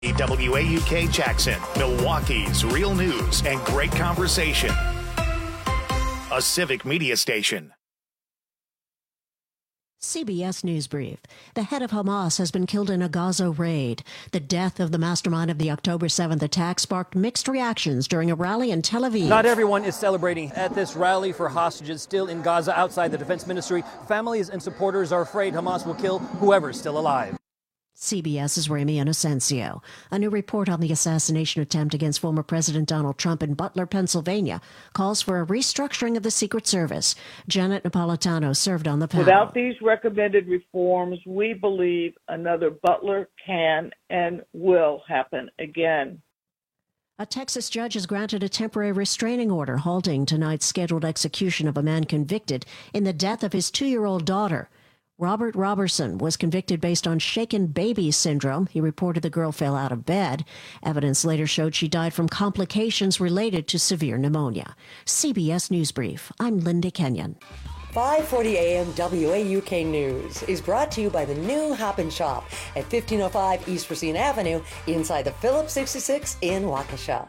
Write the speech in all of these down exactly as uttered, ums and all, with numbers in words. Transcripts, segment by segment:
W A U K Jackson, Milwaukee's real news and great conversation. A Civic Media station. C B S News Brief. The head of Hamas has been killed in a Gaza raid. The death of the mastermind of the October seventh attack sparked mixed reactions during a rally in Tel Aviv. Not everyone is celebrating at this rally for hostages still in Gaza outside the defense ministry. Families and supporters are afraid Hamas will kill whoever is still alive. CBS's Ramy Inocencio. A new report on the assassination attempt against former President Donald Trump in Butler, Pennsylvania, calls for a restructuring of the Secret Service. Janet Napolitano served on the panel. Without these recommended reforms, we believe another Butler can and will happen again. A Texas judge has granted a temporary restraining order halting tonight's scheduled execution of a man convicted in the death of his two-year-old daughter. Robert Robertson was convicted based on shaken baby syndrome. He reported the girl fell out of bed. Evidence later showed she died from complications related to severe pneumonia. C B S News Brief. I'm Linda Kenyon. five forty A M W A U K News is brought to you by the new Hop and Shop at fifteen oh five East Racine Avenue inside the Phillips sixty-six in Waukesha.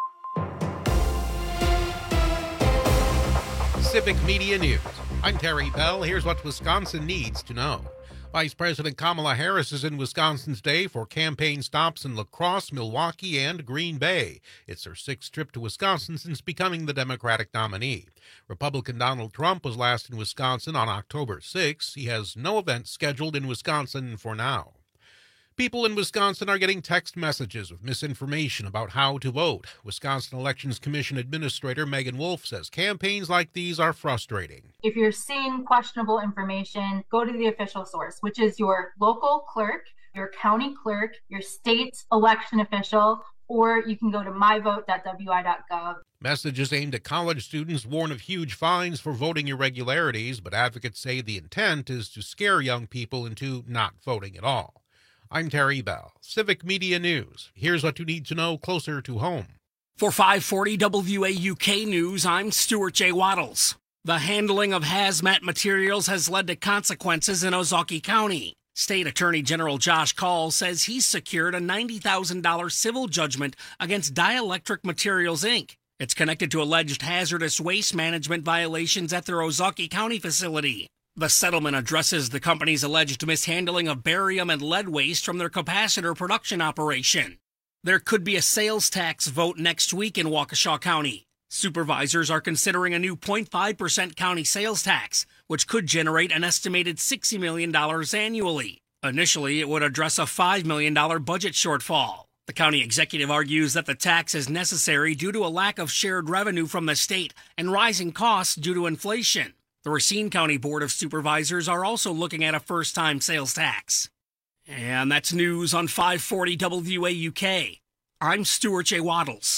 Civic Media News. I'm Terry Bell. Here's what Wisconsin needs to know. Vice President Kamala Harris is in Wisconsin today for campaign stops in La Crosse, Milwaukee, and Green Bay. It's her sixth trip to Wisconsin since becoming the Democratic nominee. Republican Donald Trump was last in Wisconsin on October sixth. He has no events scheduled in Wisconsin for now. People in Wisconsin are getting text messages with misinformation about how to vote. Wisconsin Elections Commission Administrator Megan Wolf says campaigns like these are frustrating. If you're seeing questionable information, go to the official source, which is your local clerk, your county clerk, your state election official, or you can go to my vote dot w i dot gov. Messages aimed at college students warn of huge fines for voting irregularities, but advocates say the intent is to scare young people into not voting at all. I'm Terry Bell, Civic Media News. Here's what you need to know closer to home. For five forty W A U K News, I'm Stuart J. Waddles. The handling of hazmat materials has led to consequences in Ozaukee County. State Attorney General Josh Call says he's secured a ninety thousand dollars civil judgment against Dielectric Materials, Incorporated. It's connected to alleged hazardous waste management violations at their Ozaukee County facility. The settlement addresses the company's alleged mishandling of barium and lead waste from their capacitor production operation. There could be a sales tax vote next week in Waukesha County. Supervisors are considering a new zero point five percent county sales tax, which could generate an estimated sixty million dollars annually. Initially, it would address a five million dollars budget shortfall. The county executive argues that the tax is necessary due to a lack of shared revenue from the state and rising costs due to inflation. The Racine County Board of Supervisors are also looking at a first-time sales tax. And that's news on five forty W A U K. I'm Stuart J. Waddles.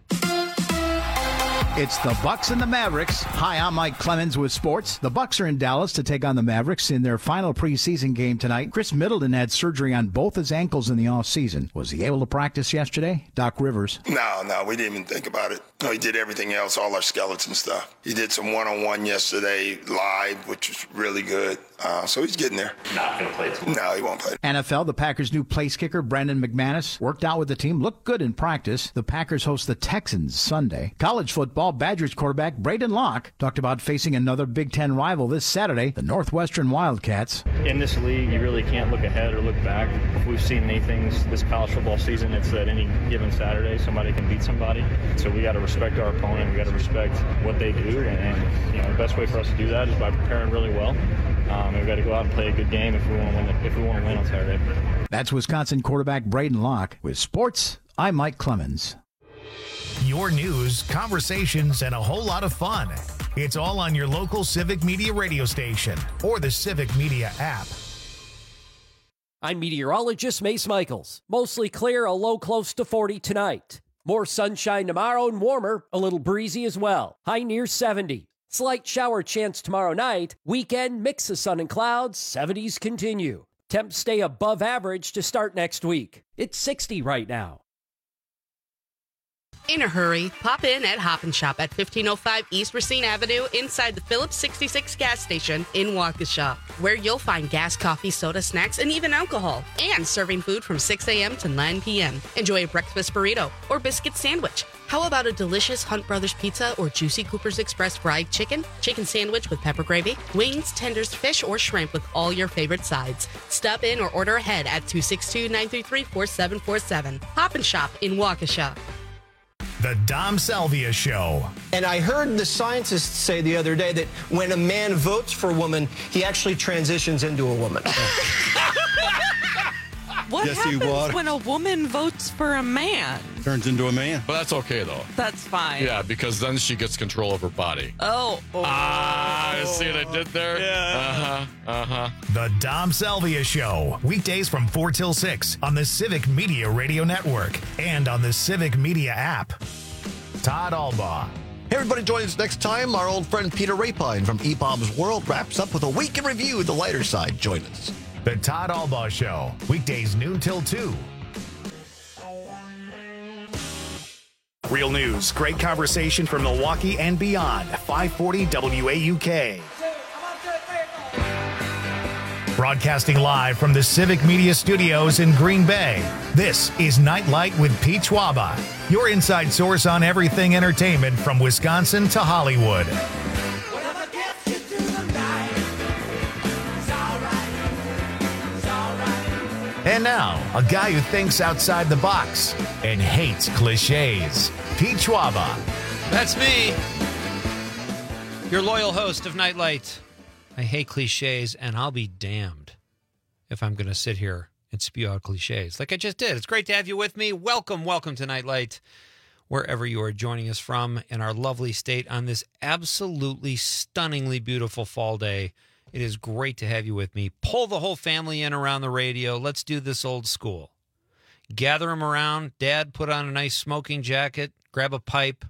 It's the Bucks and the Mavericks. Hi, I'm Mike Clemens with sports. The Bucks are in Dallas to take on the Mavericks in their final preseason game tonight. Chris Middleton had surgery on both his ankles in the offseason. Was he able to practice yesterday? Doc Rivers. No, no, we didn't even think about it. No, he did everything else, all our skeleton stuff. He did some one-on-one yesterday live, which was really good. Uh, so he's getting there. Not going to play tomorrow. No, he won't play. N F L, the Packers' new place kicker, Brandon McManus, worked out with the team, looked good in practice. The Packers host the Texans Sunday. College football, Badgers quarterback Braden Locke talked about facing another Big Ten rival this Saturday, the Northwestern Wildcats. In this league, you really can't look ahead or look back. If we've seen anything this college football season, it's that any given Saturday, somebody can beat somebody. So we got to respect our opponent. We got to respect what they do. And, and you know, the best way for us to do that is by preparing really well. Um, we've got to go out and play a good game if we want to win. If we want to win on Saturday. That's Wisconsin quarterback Braden Locke. With sports, I'm Mike Clemens. Your news, conversations, and a whole lot of fun. It's all on your local Civic Media radio station or the Civic Media app. I'm meteorologist Mace Michaels. Mostly clear, a low close to forty tonight. More sunshine tomorrow and warmer, a little breezy as well. High near seventy. Slight shower chance tomorrow night. Weekend, mix of sun and clouds. seventies continue. Temps stay above average to start next week. It's sixty right now. In a hurry, pop in at Hop and Shop at fifteen oh five East Racine Avenue inside the Phillips sixty-six gas station in Waukesha, where you'll find gas, coffee, soda, snacks, and even alcohol, and serving food from six a.m. to nine p.m. Enjoy a breakfast burrito or biscuit sandwich. How about a delicious Hunt Brothers pizza or juicy Cooper's Express fried chicken, chicken sandwich with pepper gravy, wings, tenders, fish, or shrimp with all your favorite sides? Stop in or order ahead at two six two, nine three three, four seven four seven. Hop and Shop in Waukesha. The Dom Salvia Show. And I heard the scientists say the other day that when a man votes for a woman, he actually transitions into a woman. What Yes, happens you would. when a woman votes for a man? Turns into a man. But that's okay, though. That's fine. Yeah, because then she gets control of her body. Oh. oh. Ah, see what I did there? Yeah. Uh-huh, uh-huh. The Dom Salvia Show. Weekdays from four till six on the Civic Media Radio Network and on the Civic Media app. Todd Albaugh. Hey, everybody, join us next time. Our old friend Peter Rapine from E Bob's World wraps up with a week in review, the lighter side. Join us. The Todd Albaugh Show. Weekdays noon till two. Real news, great conversation from Milwaukee and beyond. five forty W A U K. Broadcasting live from the Civic Media Studios in Green Bay. This is Nightlight with Pete Schwaba, your inside source on everything entertainment from Wisconsin to Hollywood. And now, a guy who thinks outside the box and hates cliches, Pete Schwaba. That's me, your loyal host of Nightlight. I hate cliches, and I'll be damned if I'm going to sit here and spew out cliches like I just did. It's great to have you with me. Welcome, welcome to Nightlight, wherever you are joining us from in our lovely state on this absolutely stunningly beautiful fall day. It is great to have you with me. Pull the whole family in around the radio. Let's do this old school. Gather them around. Dad, put on a nice smoking jacket. Grab a pipe.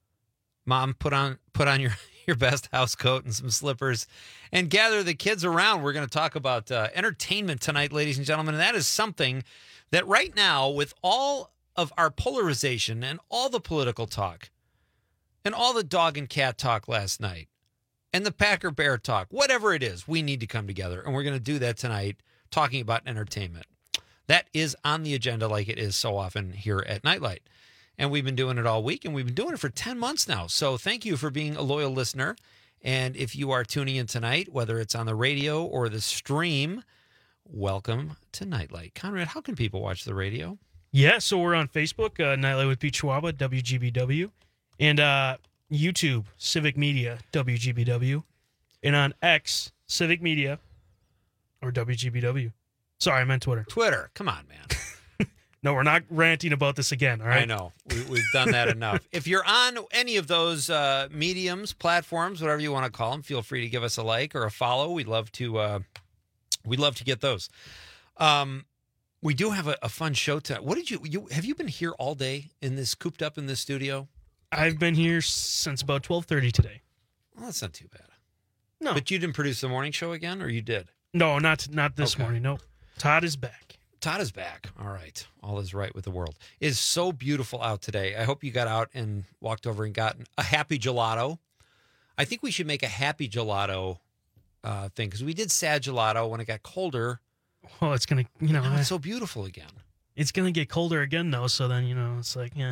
Mom, put on put on your, your best house coat and some slippers. And gather the kids around. We're going to talk about uh, entertainment tonight, ladies and gentlemen. And that is something that right now, with all of our polarization and all the political talk and all the dog and cat talk last night, and the Packer Bear talk, whatever it is, we need to come together. And we're going to do that tonight, talking about entertainment. That is on the agenda like it is so often here at Nightlight. And we've been doing it all week, and we've been doing it for ten months now. So thank you for being a loyal listener. And if you are tuning in tonight, whether it's on the radio or the stream, welcome to Nightlight. Conrad, how can people watch the radio? Yeah, so we're on Facebook, uh, Nightlight with Pete Schwaba, W G B W. And, uh, YouTube, Civic Media, W G B W, and on X, Civic Media, or W G B W. Sorry, I meant Twitter. Twitter. Come on, man. No, we're not ranting about this again, all right? I know. We, we've done that enough. If you're on any of those uh, mediums, platforms, whatever you want to call them, feel free to give us a like or a follow. We'd love to, uh, we'd love to get those. Um, we do have a, a fun show tonight. What did you, you, have you been here all day in this, cooped up in this studio? I've been here since about twelve thirty today. Well, that's not too bad. No. But you didn't produce the morning show again, or you did? No, not not this Okay. morning. No. Todd is back. Todd is back. All right. All is right with the world. It is so beautiful out today. I hope you got out and walked over and got a happy gelato. I think we should make a happy gelato uh, thing, because we did sad gelato when it got colder. Well, it's going to, you know. Now it's so beautiful again. It's going to get colder again, though, so then, you know, it's like, yeah.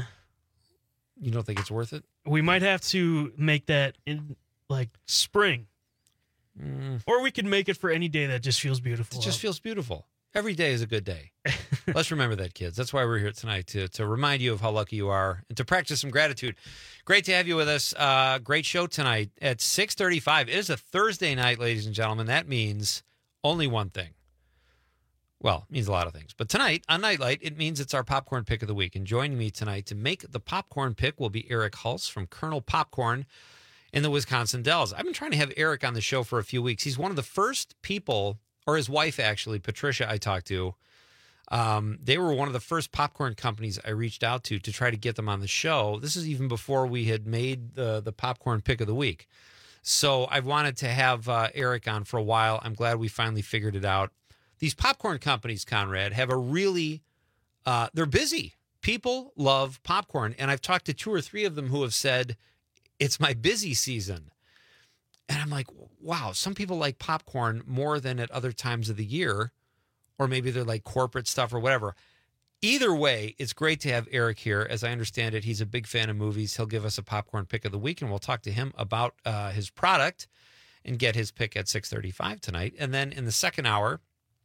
You don't think it's worth it? We might have to make that in, like, spring. Mm. Or we could make it for any day that just feels beautiful. It just feels beautiful. Every day is a good day. Let's remember that, kids. That's why we're here tonight, to to remind you of how lucky you are and to practice some gratitude. Great to have you with us. Uh, great show tonight at six thirty-five. It is a Thursday night, ladies and gentlemen. That means only one thing. Well, it means a lot of things. But tonight on Nightlight, it means it's our popcorn pick of the week. And joining me tonight to make the popcorn pick will be Eric Hulse from Colonel Popcorn in the Wisconsin Dells. I've been trying to have Eric on the show for a few weeks. He's one of the first people, or his wife actually, Patricia, I talked to. Um, they were one of the first popcorn companies I reached out to to try to get them on the show. This is even before we had made the, the popcorn pick of the week. So I've wanted to have uh, Eric on for a while. I'm glad we finally figured it out. These popcorn companies, Conrad, have a really, uh, they're busy. people love popcorn, and I've talked to two or three of them who have said it's my busy season. And I'm like, wow, some people like popcorn more than at other times of the year, or maybe they're like corporate stuff or whatever. Either way, it's great to have Eric here. As I understand it, he's a big fan of movies. He'll give us a popcorn pick of the week, and we'll talk to him about uh, his product and get his pick at six thirty-five tonight. And then in the second hour,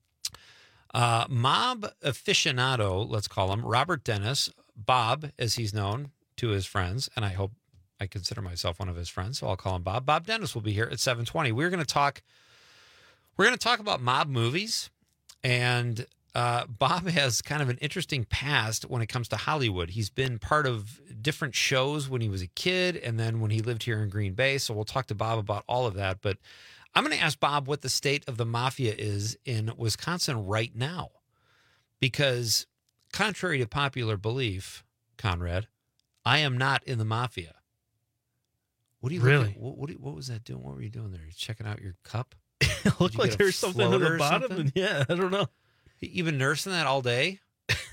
uh, mob aficionado, let's call him, Robert Dennis, Bob, as he's known to his friends, and I hope I consider myself one of his friends, so I'll call him Bob. Bob Dennis will be here at seven twenty. We're going to talk. We're going to talk about mob movies, and uh, Bob has kind of an interesting past when it comes to Hollywood. He's been part of different shows when he was a kid, and then when he lived here in Green Bay. So we'll talk to Bob about all of that. But I'm going to ask Bob what the state of the mafia is in Wisconsin right now, because contrary to popular belief, Conrad, I am not in the mafia. What do you really? At, what, what, do you, what was that doing? What were you doing there? You checking out your cup? It looked like there was something at the bottom. And yeah, I don't know. You've been nursing that all day?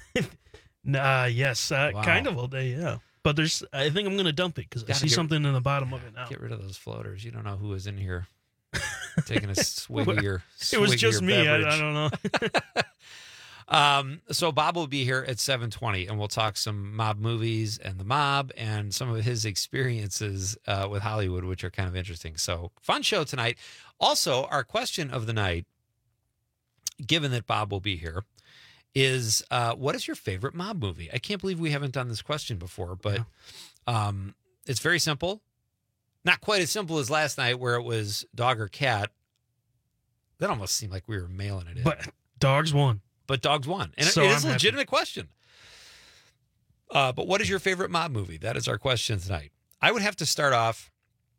Nah, yes, uh, Wow. kind of all day, yeah. But there's, I think I'm going to dump it because I Gotta see get- something in the bottom of it now. Get rid of those floaters. You don't know who is in here taking a swig of your It swig was of just your me. I, beverage. I don't know. Um, so Bob will be here at seven twenty, and we'll talk some mob movies and the mob and some of his experiences uh, with Hollywood, which are kind of interesting. So fun show tonight. Also, our question of the night, given that Bob will be here, is uh, what is your favorite mob movie? I can't believe we haven't done this question before, but um, it's very simple. Not quite as simple as last night where it was dog or cat. That almost seemed like we were mailing it in. But dogs won. But dogs won. And So it I'm is a happy. legitimate question. Uh, but what is your favorite mob movie? That is our question tonight. I would have to start off.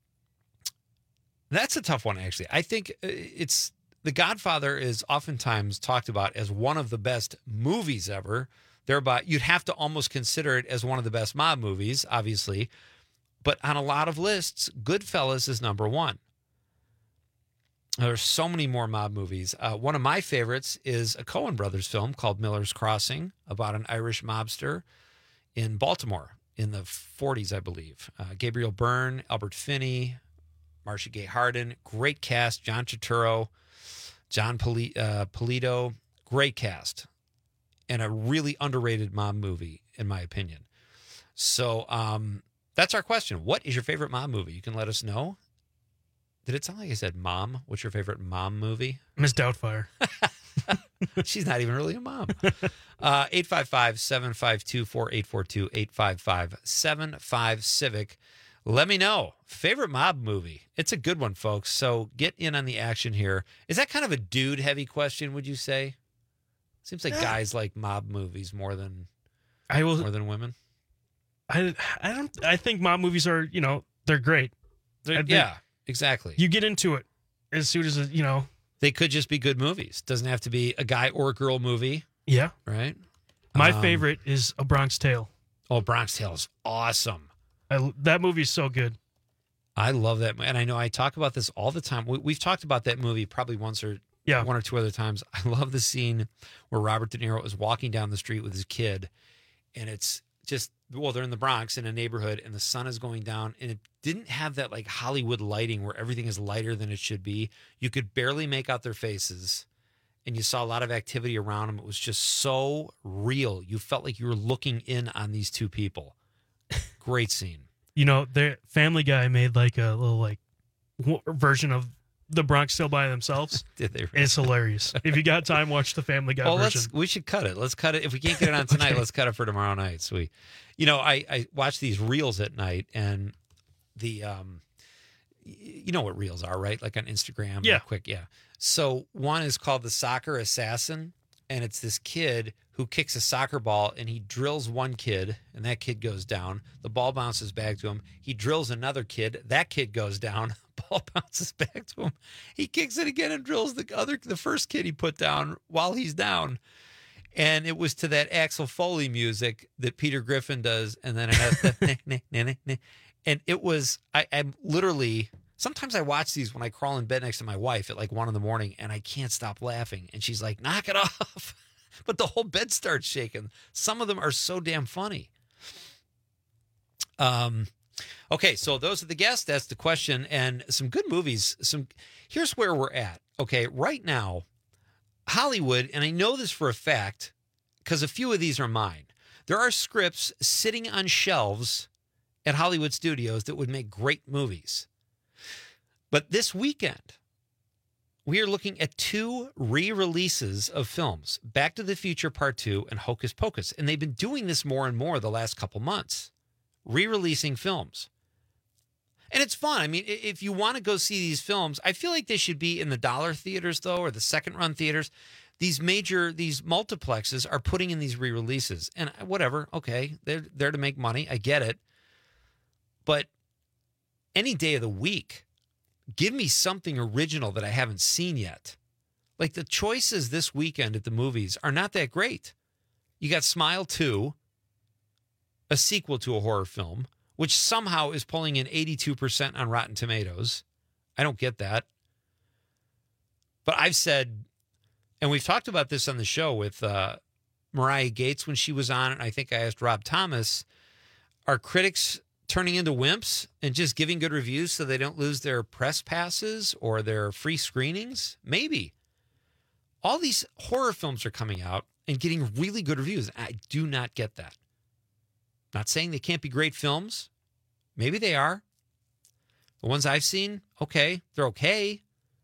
That's a tough one, actually. I think uh, it's The Godfather is oftentimes talked about as one of the best movies ever. Thereby, you'd have to almost consider it as one of the best mob movies, obviously. But on a lot of lists, Goodfellas is number one. There's so many more mob movies. Uh, one of my favorites is a Coen Brothers film called Miller's Crossing about an Irish mobster in Baltimore in the forties, I believe. Uh, Gabriel Byrne, Albert Finney, Marcia Gay Harden. Great cast. John Turturro, John Poli- uh, Polito. Great cast. And a really underrated mob movie, in my opinion. So um, that's our question. What is your favorite mob movie? You can let us know. Did it sound like I said mom? What's your favorite mom movie? Miss Doubtfire. She's not even really a mom. Uh, eight five five, seven five two, four eight four two, eight five five, seven five Civic. Let me know. Favorite mob movie. It's a good one, folks. So get in on the action here. Is that kind of a dude-heavy question, would you say? Seems like guys like mob movies more than I will, more than women. I, I don't. I think mob movies are, you know, they're great. I think Yeah, exactly. You get into it as soon as, you know. They could just be good movies. Doesn't have to be a guy or a girl movie. Yeah. Right? My Um, favorite is A Bronx Tale. Oh, Bronx Tale is awesome. I, that movie is so good. I love that. And I know I talk about this all the time. We, we've talked about that movie probably once or Yeah. one or two other times. I love the scene where Robert De Niro is walking down the street with his kid. And it's just, well, they're in the Bronx in a neighborhood and the sun is going down. And it didn't have that like Hollywood lighting where everything is lighter than it should be. You could barely make out their faces. And you saw a lot of activity around them. It was just so real. You felt like you were looking in on these two people. Great scene. You know, their Family Guy made like a little like w- version of The Bronx Tale by themselves. Did they really? It's hilarious. If you got time, watch the Family Guy Well, version. let's we should cut it. Let's cut it. If we can't get it on tonight, let's cut it for tomorrow night. So we, you know, I I watch these reels at night, and the um, y- you know what reels are, right? Like on Instagram, Yeah. real quick, yeah. So one is called the Soccer Assassin, and it's this kid who kicks a soccer ball, and he drills one kid, and that kid goes down. The ball bounces back to him. He drills another kid. That kid goes down. Ball bounces back to him. He kicks it again and drills the other, the first kid he put down while he's down. And it was to that Axel Foley music that Peter Griffin does, and then it has the nah, nah, nah, nah, nah. And it was I, I'm literally sometimes I watch these when I crawl in bed next to my wife at like one in the morning, and I can't stop laughing. And she's like, "Knock it off." but the whole bed starts shaking. Some of them are so damn funny. Um, okay, so those are the guests. That's the question, and some good movies. Some here's where we're at. Okay, right now, Hollywood, and I know this for a fact because a few of these are mine. There are scripts sitting on shelves at Hollywood studios that would make great movies. But this weekend, we are looking at two re-releases of films, Back to the Future Part two and Hocus Pocus. And they've been doing this more and more the last couple months, re-releasing films. And it's fun. I mean, if you want to go see these films, I feel like they should be in the dollar theaters, though, or the second-run theaters. These major, these multiplexes are putting in these re-releases. And whatever, okay, they're there to make money. I get it. But any day of the week, give me something original that I haven't seen yet. Like the choices this weekend at the movies are not that great. You got Smile two, a sequel to a horror film, which somehow is pulling in eighty-two percent on Rotten Tomatoes. I don't get that. But I've said, and we've talked about this on the show with uh, Mariah Gates when she was on, and I think I asked Rob Thomas, are critics turning into wimps and just giving good reviews so they don't lose their press passes or their free screenings? Maybe. All these horror films are coming out and getting really good reviews. I do not get that. Not saying they can't be great films. Maybe they are. The ones I've seen, okay, they're okay.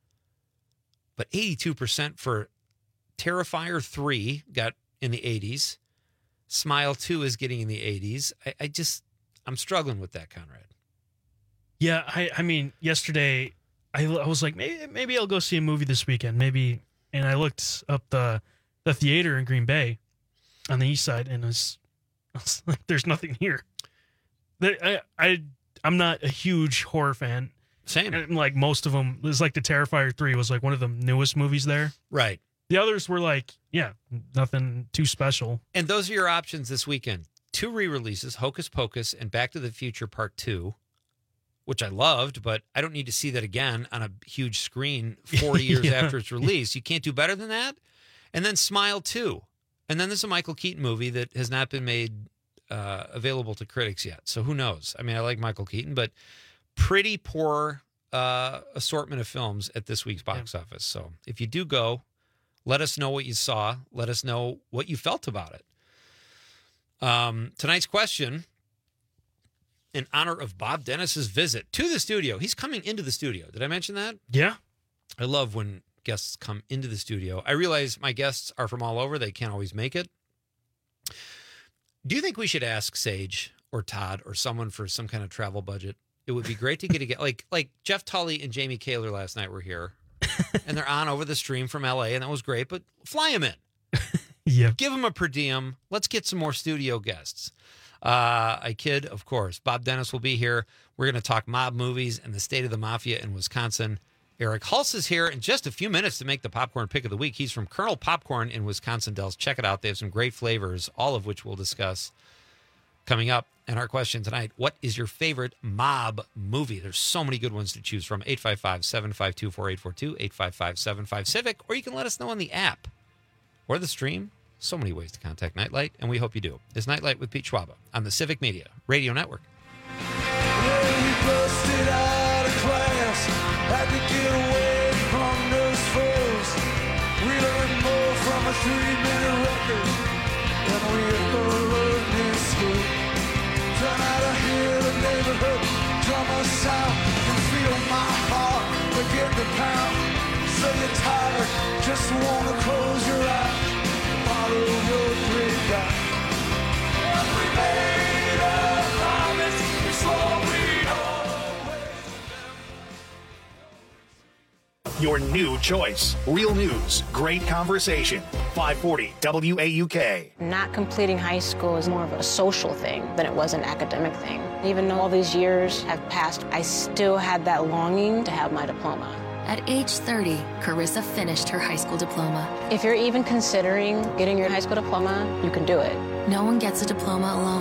But eighty-two percent for Terrifier three got in the eighties. Smile two is getting in the eighties. I, I just... I'm struggling with that, Conrad. Yeah, I, I mean, yesterday I, I was like, maybe maybe I'll go see a movie this weekend. Maybe, and I looked up the the theater in Green Bay on the east side, and it was, I was like, there's nothing here. I, I I'm not a huge horror fan. Same. And like most of them, it was like the Terrifier three was like one of the newest movies there. Right. The others were like, yeah, nothing too special. And those are your options this weekend. Two re-releases, Hocus Pocus and Back to the Future Part two, which I loved, but I don't need to see that again on a huge screen forty years yeah. after its release. You can't do better than that. And then Smile two. And then there's a Michael Keaton movie that has not been made uh, available to critics yet. So who knows? I mean, I like Michael Keaton, but pretty poor uh, assortment of films at this week's box yeah. office. So if you do go, let us know what you saw. Let us know what you felt about it. Um, tonight's question, in honor of Bob Dennis's visit to the studio. He's coming into the studio. Did I mention that? Yeah. I love when guests come into the studio. I realize my guests are from all over. They can't always make it. Do you think we should ask Sage or Todd or someone for some kind of travel budget? It would be great to get a like like Jeff Tully and Jamie Kaler last night were here, and they're on over the stream from L A, and that was great. But fly them in. Yeah. Give them a per diem. Let's get some more studio guests. Uh, I kid, of course. Bob Dennis will be here. We're going to talk mob movies and the state of the mafia in Wisconsin. Eric Hulse is here in just a few minutes to make the popcorn pick of the week. He's from Colonel Popcorn in Wisconsin Dells. Check it out. They have some great flavors, all of which we'll discuss coming up. And our question tonight, what is your favorite mob movie? There's so many good ones to choose from. eight five five, seven five two, four eight four two, eight five five, seven five, CIVIC, or you can let us know on the app or the stream. So many ways to contact Nightlight, and we hope you do. It's Nightlight with Pete Schwaba on the Civic Media Radio Network. Well, we busted out of class, had to get away from those foes. We learned more from a three-minute record than we ever learned in school. Turn out to hear the neighborhood drum a sound and feel my heart begin to pound. So you're tired, just wanna close your eyes. Follow your dream down. And we made a promise, we swore we'd always. Your new choice. Real news, great conversation. five forty W A U K. Not completing high school is more of a social thing than it was an academic thing. Even though all these years have passed, I still had that longing to have my diploma. At age thirty, Carissa finished her high school diploma. If you're even considering getting your high school diploma, you can do it. No one gets a diploma alone.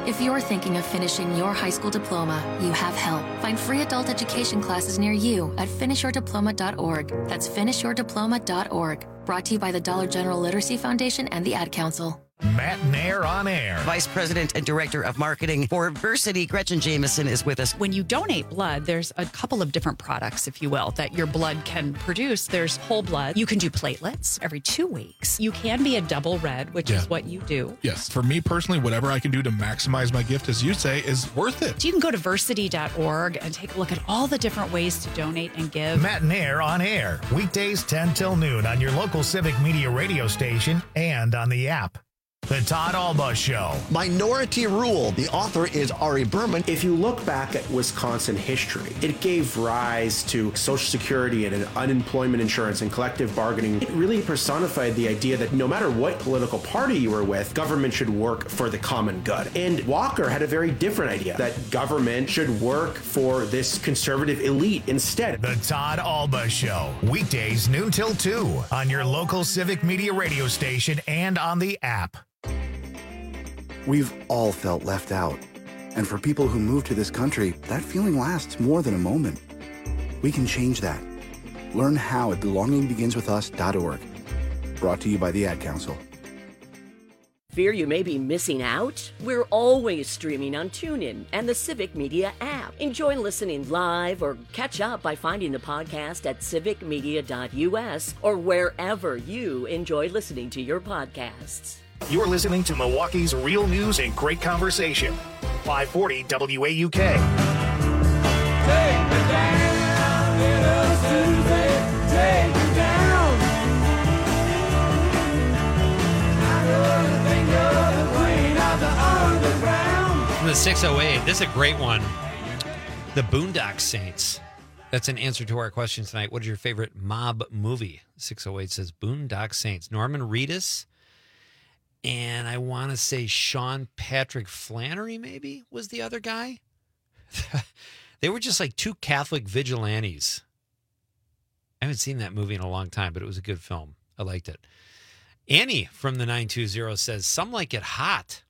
If you're thinking of finishing your high school diploma, you have help. Find free adult education classes near you at finish your diploma dot org. That's finish your diploma dot org. Brought to you by the Dollar General Literacy Foundation and the Ad Council. Matt Nair on air. Vice President and Director of Marketing for Versity, Gretchen Jameson, is with us. When you donate blood, there's a couple of different products, if you will, that your blood can produce. There's whole blood. You can do platelets every two weeks. You can be a double red, which Yeah. is what you do. Yes. For me personally, whatever I can do to maximize my gift, as you say, is worth it. So you can go to versity dot org and take a look at all the different ways to donate and give. Matt Nair on air. Weekdays ten till noon on your local Civic Media radio station and on the app. The Todd Alba Show. Minority Rule. The author is Ari Berman. If you look back at Wisconsin history, it gave rise to Social Security and unemployment insurance and collective bargaining. It really personified the idea that no matter what political party you were with, government should work for the common good. And Walker had a very different idea, that government should work for this conservative elite instead. The Todd Alba Show. Weekdays noon till two on your local Civic Media radio station and on the app. We've all felt left out. And for people who move to this country, that feeling lasts more than a moment. We can change that. Learn how at belonging begins with us dot org. Brought to you by the Ad Council. Fear you may be missing out? We're always streaming on TuneIn and the Civic Media app. Enjoy listening live or catch up by finding the podcast at civic media dot u s or wherever you enjoy listening to your podcasts. You're listening to Milwaukee's real news and great conversation. five forty W A U K. Take me down, little Susie, take me down. I know think you're the queen of the underground. From the six oh eight, this is a great one. The Boondock Saints. That's an answer to our question tonight. What is your favorite mob movie? six oh eight says Boondock Saints. Norman Reedus. And I want to say Sean Patrick Flannery, maybe, was the other guy. They were just like two Catholic vigilantes. I haven't seen that movie in a long time, but it was a good film. I liked it. Annie from the nine two zero says, Some Like It Hot.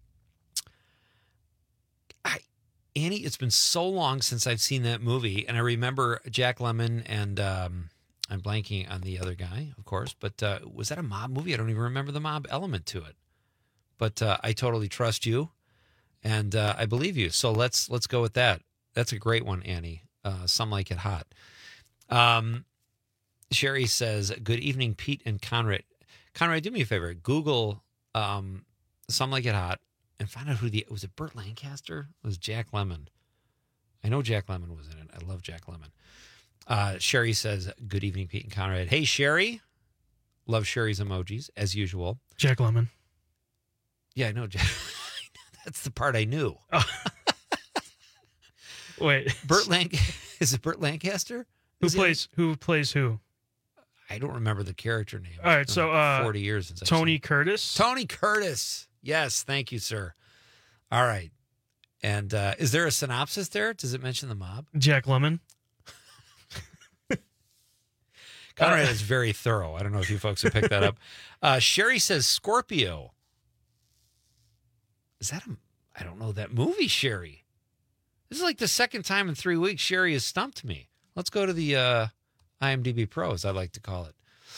I, Annie, it's been so long since I've seen that movie. And I remember Jack Lemmon and... Um, I'm blanking on the other guy, of course, but uh, was that a mob movie? I don't even remember the mob element to it. But uh, I totally trust you, and uh, I believe you. So let's let's go with that. That's a great one, Annie. Uh, Some Like It Hot. Um, Sherry says, "Good evening, Pete and Conrad. Conrad, do me a favor. Google um, Some Like It Hot and find out who the was it. Burt Lancaster? It was Jack Lemmon? I know Jack Lemmon was in it. I love Jack Lemmon." Uh, Sherry says, good evening, Pete and Conrad. Hey, Sherry. Love Sherry's emojis, as usual. Jack Lemmon. Yeah, I know. Jack. That's the part I knew. Oh. Wait. Burt Lanc- Is it Burt Lancaster? Who Is plays it? Who plays who? I don't remember the character name. All right, It's so been uh, forty years since I've Tony seen- Curtis. Tony Curtis. Yes, thank you, sir. All right. And uh, is there a synopsis there? Does it mention the mob? Jack Lemmon. Conrad is very thorough. I don't know if you folks have picked that up. Uh, Sherry says Scorpio. Is that a... I don't know that movie, Sherry. This is like the second time in three weeks Sherry has stumped me. Let's go to the uh, IMDb Pro, as I like to call it.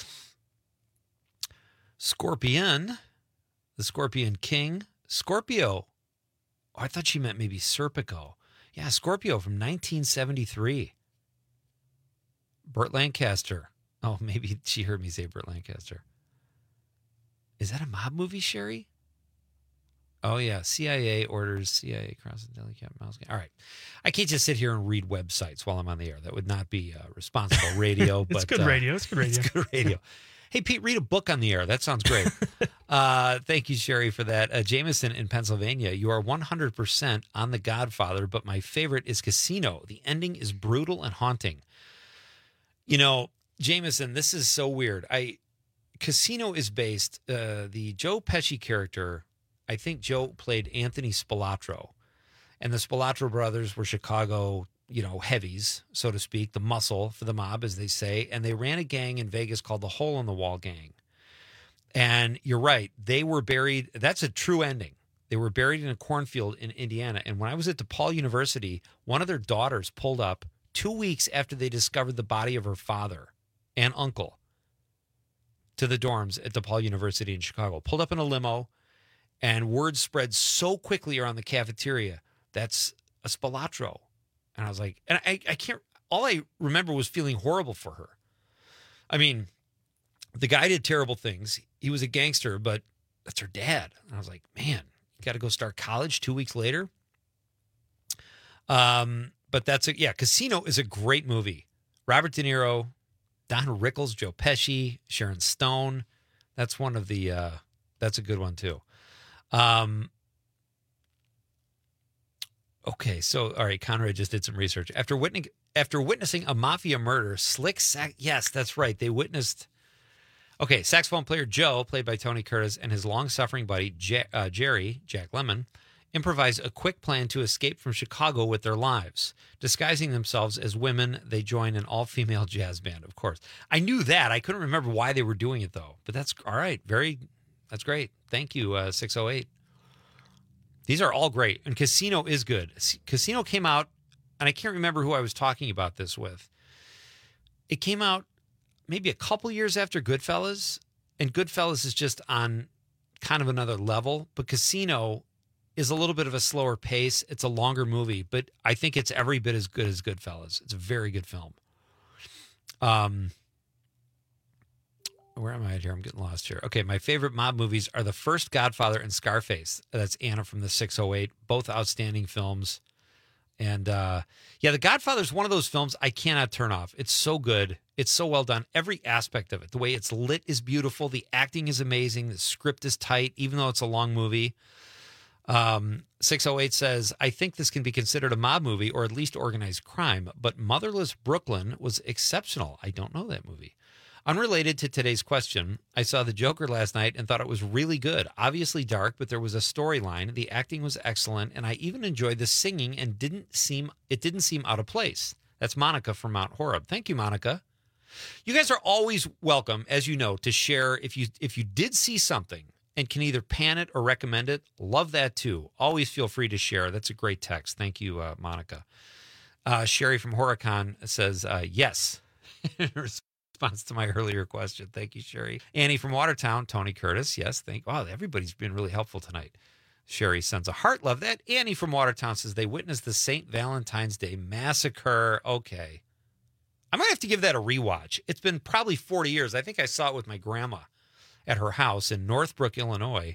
Scorpion. The Scorpion King. Scorpio. Oh, I thought she meant maybe Serpico. Yeah, Scorpio from nineteen seventy-three. Burt Lancaster. Oh, maybe she heard me say Burt Lancaster. Is that a mob movie, Sherry? Oh, yeah. C I A orders C I A cross the delicate mouse. All right. I can't just sit here and read websites while I'm on the air. That would not be uh, responsible radio. It's but, good uh, radio. It's good radio. It's good radio. Hey, Pete, read a book on the air. That sounds great. uh, thank you, Sherry, for that. Uh, Jameson in Pennsylvania, you are one hundred percent on The Godfather, but my favorite is Casino. The ending is brutal and haunting. You know, Jameson, this is so weird. I Casino is based, uh, the Joe Pesci character, I think Joe played Anthony Spilatro. And the Spilatro brothers were Chicago, you know, heavies, so to speak, the muscle for the mob, as they say. And they ran a gang in Vegas called the Hole in the Wall Gang. And you're right, they were buried. That's a true ending. They were buried in a cornfield in Indiana. And when I was at DePaul University, one of their daughters pulled up two weeks after they discovered the body of her father and uncle to the dorms at DePaul University in Chicago. Pulled up in a limo, and word spread so quickly around the cafeteria, that's a Spalatro. And I was like, and I, I can't, all I remember was feeling horrible for her. I mean, the guy did terrible things. He was a gangster, but that's her dad. And I was like, man, you got to go start college two weeks later. Um, but that's a, yeah, Casino is a great movie. Robert De Niro, Don Rickles, Joe Pesci, Sharon Stone. That's one of the, uh, that's a good one too. Um, okay. So, all right. Conrad just did some research after witnessing, after witnessing a mafia murder, Slick Sax. Yes, that's right. They witnessed, okay. Saxophone player Joe, played by Tony Curtis, and his long suffering buddy, J- uh, Jerry, Jack Lemmon, improvise a quick plan to escape from Chicago with their lives. Disguising themselves as women, they join an all-female jazz band, of course. I knew that. I couldn't remember why they were doing it, though. But that's all right. Very, that's great. Thank you, uh, six oh eight. These are all great. And Casino is good. Casino came out, and I can't remember who I was talking about this with. It came out maybe a couple years after Goodfellas, and Goodfellas is just on kind of another level. But Casino is a little bit of a slower pace. It's a longer movie, but I think it's every bit as good as Goodfellas. It's a very good film. Um, where am I at here? I'm getting lost here. Okay, my favorite mob movies are The First Godfather and Scarface. That's Anna from the six oh eight. Both outstanding films. And uh, yeah, The Godfather is one of those films I cannot turn off. It's so good. It's so well done. Every aspect of it. The way it's lit is beautiful. The acting is amazing. The script is tight, even though it's a long movie. Um, six oh eight says, I think this can be considered a mob movie or at least organized crime, but Motherless Brooklyn was exceptional. I don't know that movie. Unrelated to today's question, I saw The Joker last night and thought it was really good. Obviously dark, but there was a storyline. The acting was excellent, and I even enjoyed the singing and didn't seem it didn't seem out of place. That's Monica from Mount Horeb. Thank you, Monica. You guys are always welcome, as you know, to share if you if you did see something and can either pan it or recommend it. Love that too. Always feel free to share. That's a great text. Thank you, uh, Monica. Uh, Sherry from Horicon says, uh, yes. In response to my earlier question. Thank you, Sherry. Annie from Watertown, Tony Curtis. Yes, thank Wow, everybody's been really helpful tonight. Sherry sends a heart. Love that. Annie from Watertown says they witnessed the Saint Valentine's Day Massacre. Okay. I might have to give that a rewatch. It's been probably forty years. I think I saw it with my grandma at her house in Northbrook, Illinois.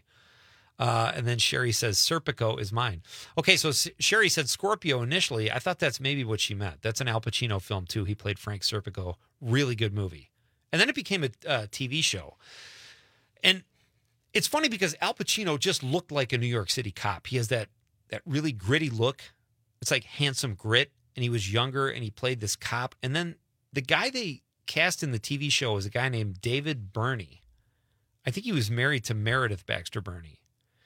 Uh, and then Sherry says, Serpico is mine. Okay, so S- Sherry said Scorpio initially. I thought that's maybe what she meant. That's an Al Pacino film, too. He played Frank Serpico. Really good movie. And then it became a uh, T V show. And it's funny because Al Pacino just looked like a New York City cop. He has that that really gritty look. It's like Handsome Grit. And he was younger, and he played this cop. And then the guy they cast in the T V show was a guy named David Burney. I think he was married to Meredith Baxter Burney.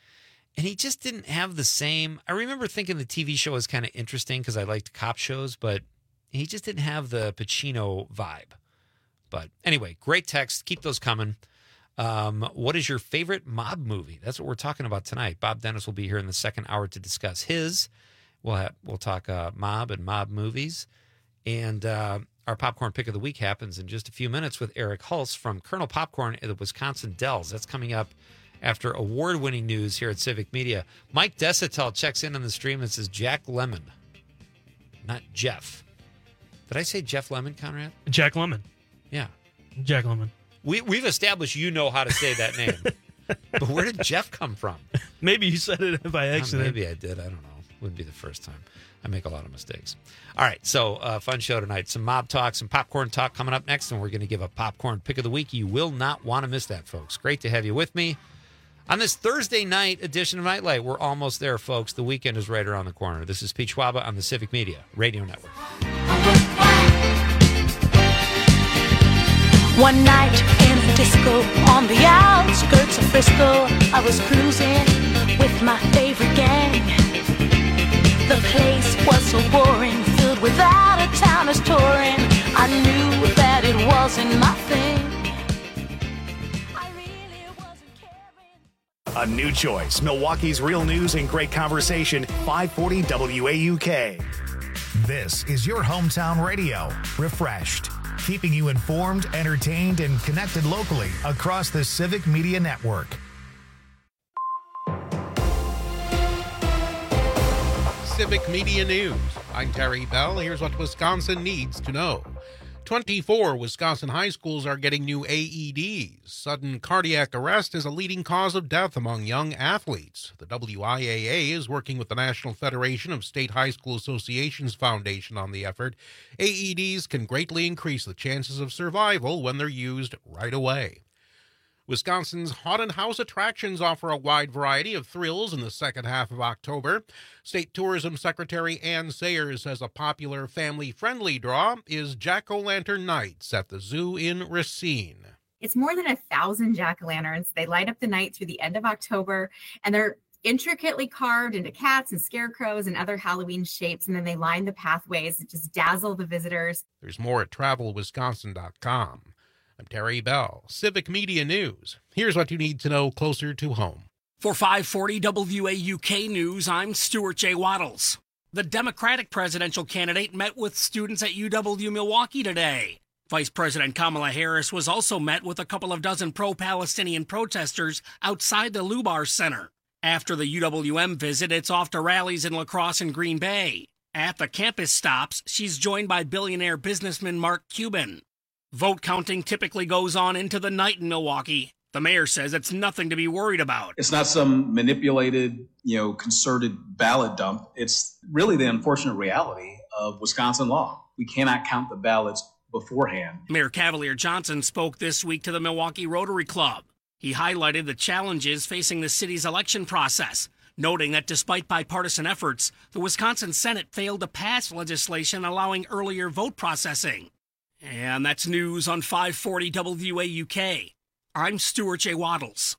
And he just didn't have the same... I remember thinking the T V show was kind of interesting because I liked cop shows, but he just didn't have the Pacino vibe. But anyway, great text. Keep those coming. Um, what is your favorite mob movie? That's what we're talking about tonight. Bob Dennis will be here in the second hour to discuss his. We'll have, we'll talk uh, mob and mob movies. And uh, our Popcorn Pick of the Week happens in just a few minutes with Eric Hulse from Colonel Popcorn at the Wisconsin Dells. That's coming up after award-winning news here at Civic Media. Mike Desatel checks in on the stream and says Jack Lemmon, not Jeff. Did I say Jeff Lemmon, Conrad? Jack Lemmon. Yeah. Jack Lemmon. We, we've established you know how to say that name. But where did Jeff come from? Maybe you said it by accident. Uh, maybe I did. I don't know. Wouldn't be the first time. I make a lot of mistakes. All right, so uh, fun show tonight. Some mob talk, some popcorn talk coming up next, and we're going to give a popcorn pick of the week. You will not want to miss that, folks. Great to have you with me on this Thursday night edition of Nightlight. We're almost there, folks. The weekend is right around the corner. This is Pete Schwaba on the Civic Media Radio Network. One night in a disco on the outskirts of Frisco, I was cruising with my favorite gang. The place was so boring, filled with out-of-towners touring. I knew that it wasn't my thing. A new choice. Milwaukee's real news and great conversation. five forty W A U K. This is your hometown radio. Refreshed. Keeping you informed, entertained, and connected locally across the Civic Media Network. Civic Media News. I'm Terry Bell. Here's what Wisconsin needs to know. twenty-four Wisconsin high schools are getting new A E Ds. Sudden cardiac arrest is a leading cause of death among young athletes. The W I A A is working with the National Federation of State High School Associations Foundation on the effort. A E Ds can greatly increase the chances of survival when they're used right away. Wisconsin's haunted house attractions offer a wide variety of thrills in the second half of October. State Tourism Secretary Ann Sayers says a popular family-friendly draw is Jack-O-Lantern Nights at the Zoo in Racine. It's more than a thousand jack-o'-lanterns. They light up the night through the end of October, and they're intricately carved into cats and scarecrows and other Halloween shapes, and then they line the pathways that just dazzle the visitors. There's more at travel wisconsin dot com. I'm Terry Bell, Civic Media News. Here's what you need to know closer to home. For five forty W A U K News, I'm Stuart J. Waddles. The Democratic presidential candidate met with students at U W Milwaukee today. Vice President Kamala Harris was also met with a couple of dozen pro-Palestinian protesters outside the Lubar Center. After the U W M visit, it's off to rallies in La Crosse and Green Bay. At the campus stops, she's joined by billionaire businessman Mark Cuban. Vote counting typically goes on into the night in Milwaukee. The mayor says it's nothing to be worried about. It's not some manipulated, you know, concerted ballot dump. It's really the unfortunate reality of Wisconsin law. We cannot count the ballots beforehand. Mayor Cavalier Johnson spoke this week to the Milwaukee Rotary Club. He highlighted the challenges facing the city's election process, noting that despite bipartisan efforts, the Wisconsin Senate failed to pass legislation allowing earlier vote processing. And that's news on five forty W A U K. I'm Stuart J. Waddles.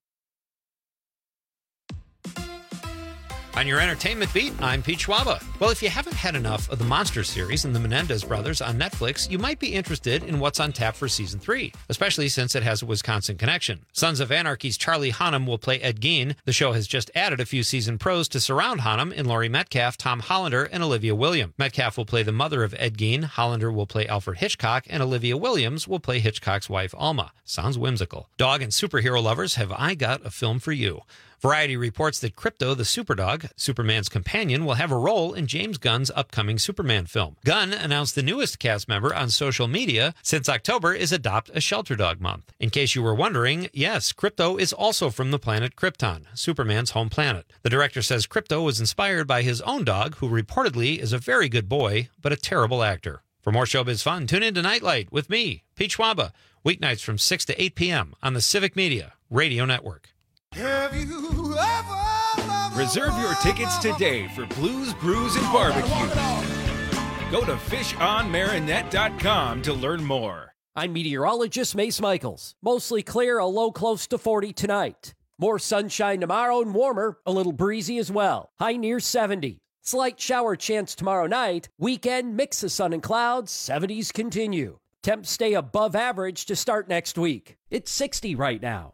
On your entertainment beat, I'm Pete Schwaba. Well, if you haven't had enough of the Monster series and the Menendez brothers on Netflix, you might be interested in what's on tap for season three, especially since it has a Wisconsin connection. Sons of Anarchy's Charlie Hunnam will play Ed Gein. The show has just added a few season pros to surround Hunnam in Laurie Metcalf, Tom Hollander, and Olivia Williams. Metcalf will play the mother of Ed Gein, Hollander will play Alfred Hitchcock, and Olivia Williams will play Hitchcock's wife, Alma. Sounds whimsical. Dog and superhero lovers, have I got a film for you. Variety reports that Krypto the Superdog, Superman's companion, will have a role in James Gunn's upcoming Superman film. Gunn announced the newest cast member on social media since October is Adopt a Shelter Dog Month. In case you were wondering, yes, Krypto is also from the planet Krypton, Superman's home planet. The director says Krypto was inspired by his own dog, who reportedly is a very good boy, but a terrible actor. For more showbiz fun, tune in to Nightlight with me, Pete Schwaba, weeknights from six to eight p.m. on the Civic Media Radio Network. Have you ever, Reserve your tickets today for Blues, Brews, and Barbecue. Go to fish on marinette dot com to learn more. I'm meteorologist Mace Michaels. Mostly clear, a low close to forty tonight. More sunshine tomorrow and warmer, a little breezy as well. High near seventy. Slight shower chance tomorrow night. Weekend, mix of sun and clouds, seventies continue. Temps stay above average to start next week. It's sixty right now.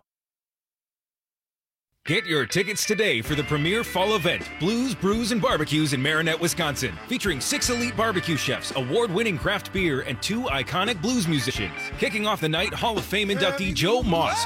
Get your tickets today for the premier fall event, Blues, Brews, and Barbecues in Marinette, Wisconsin, featuring six elite barbecue chefs, award-winning craft beer, and two iconic blues musicians. Kicking off the night, Hall of Fame inductee Joe Moss,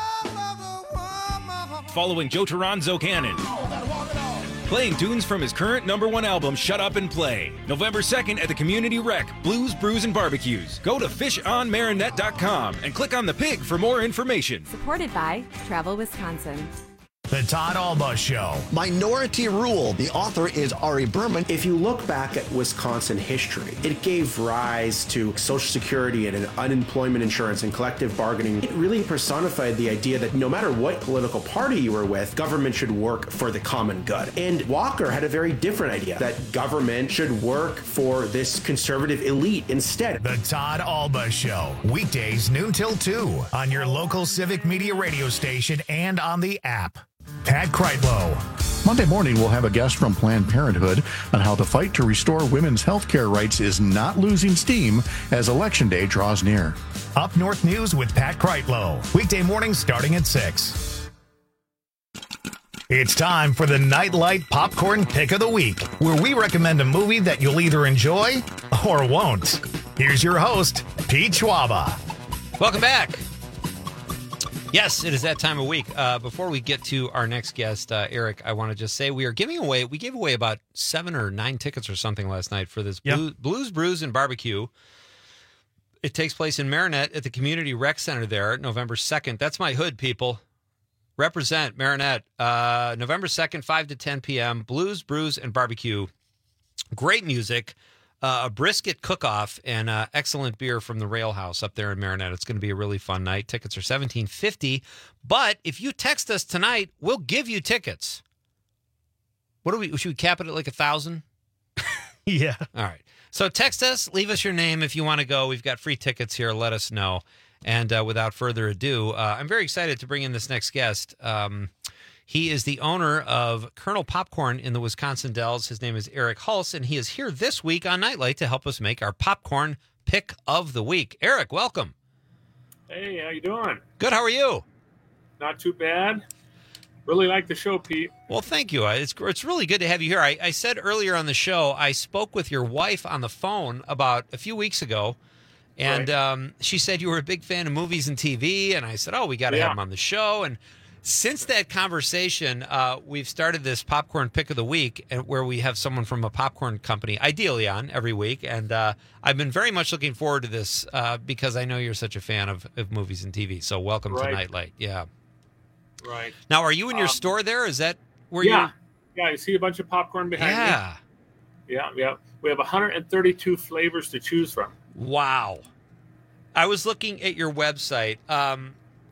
following Joe Toronzo Cannon, playing tunes from his current number one album, Shut Up and Play. November second at the Community Rec, Blues, Brews, and Barbecues. Go to fish on marinette dot com and click on the pig for more information. Supported by Travel Wisconsin. The Todd Alba Show. Minority Rule. The author is Ari Berman. If you look back at Wisconsin history, it gave rise to Social Security and unemployment insurance and collective bargaining. It really personified the idea that no matter what political party you were with, government should work for the common good. And Walker had a very different idea, that government should work for this conservative elite instead. The Todd Alba Show. Weekdays noon till two on your local Civic Media radio station and on the app. Pat Kreitlow. Monday morning, we'll have a guest from Planned Parenthood on how the fight to restore women's health care rights is not losing steam as Election Day draws near. Up North News with Pat Kreitlow. Weekday mornings starting at six. It's time for the Nightlight Popcorn Pick of the Week, where we recommend a movie that you'll either enjoy or won't. Here's your host, Pete Schwaba. Welcome back. Yes, it is that time of week. Uh, before we get to our next guest, uh, Eric, I want to just say we are giving away, we gave away about seven or nine tickets or something last night for this Yep. Blue, Blues, Brews, and Barbecue. It takes place in Marinette at the Community Rec Center there, November second. That's my hood, people. Represent Marinette. Uh, November second, five to ten p.m. Blues, Brews, and Barbecue. Great music. Uh, a brisket cook-off and uh, excellent beer from the Rail House up there in Marinette. It's going to be a really fun night. Tickets are seventeen fifty. But if you text us tonight, we'll give you tickets. What do we? Should we cap it at like a thousand? Yeah. All right. So text us. Leave us your name if you want to go. We've got free tickets here. Let us know. And uh, without further ado, uh, I'm very excited to bring in this next guest. Um, He is the owner of Colonel Popcorn in the Wisconsin Dells. His name is Eric Hulse, and he is here this week on Nightlight to help us make our popcorn pick of the week. Eric, welcome. Hey, how you doing? Good. How are you? Not too bad. Really like the show, Pete. Well, thank you. It's it's really good to have you here. I, I said earlier on the show, I spoke with your wife on the phone about a few weeks ago, and Right. um, she said you were a big fan of movies and T V, and I said, oh, we got to Yeah. have him on the show, and since that conversation, uh, we've started this popcorn pick of the week, and where we have someone from a popcorn company, ideally, on every week. And uh, I've been very much looking forward to this uh, because I know you're such a fan of, of movies and T V. So welcome Right. to Nightlight. Yeah. Right. Now, are you in your Um, store there? Is that where yeah. Yeah, you see a bunch of popcorn you're? behind Yeah. me? Yeah, yeah. We have one hundred thirty-two flavors to choose from. Wow. I was looking at your website. Um,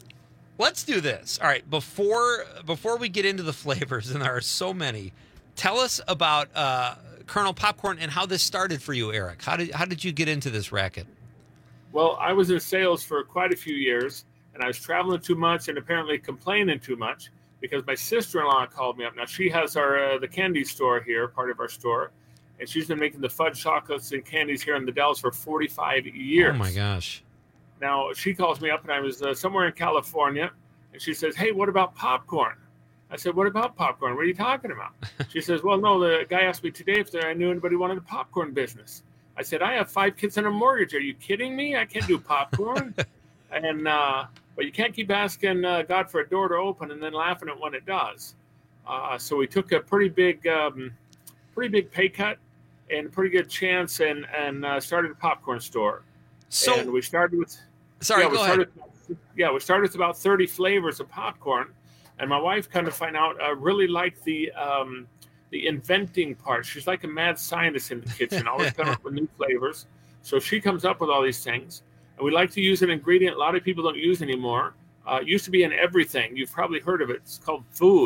let's do this. All right, before before we get into the flavors, and there are so many, tell us about uh, Colonel Popcorn and how this started for you, Eric. How did how did you get into this racket? Well, I was in sales for quite a few years, and I was traveling too much and apparently complaining too much because my sister-in-law called me up. Now, she has our uh, the candy store here, part of our store, and she's been making the fudge chocolates and candies here in the Dells for forty-five years. Oh, my gosh. Now, she calls me up, and I was uh, somewhere in California, and she says, hey, what about popcorn? I said, what about popcorn? What are you talking about? She says, well, no, the guy asked me today if there, I knew anybody wanted a popcorn business. I said, I have five kids and a mortgage. Are you kidding me? I can't do popcorn. and uh, But you can't keep asking uh, God for a door to open and then laughing at when it does. Uh, so we took a pretty big um, pretty big pay cut and a pretty good chance and, and uh, started a popcorn store. So and we started with... Sorry, yeah, we go started, ahead. Yeah, we started with about thirty flavors of popcorn, and my wife kind of find out uh, really liked the um, the inventing part. She's like a mad scientist in the kitchen, always coming up with new flavors. So she comes up with all these things, and we like to use an ingredient a lot of people don't use anymore. Uh, it used to be in everything. You've probably heard of it. It's called food.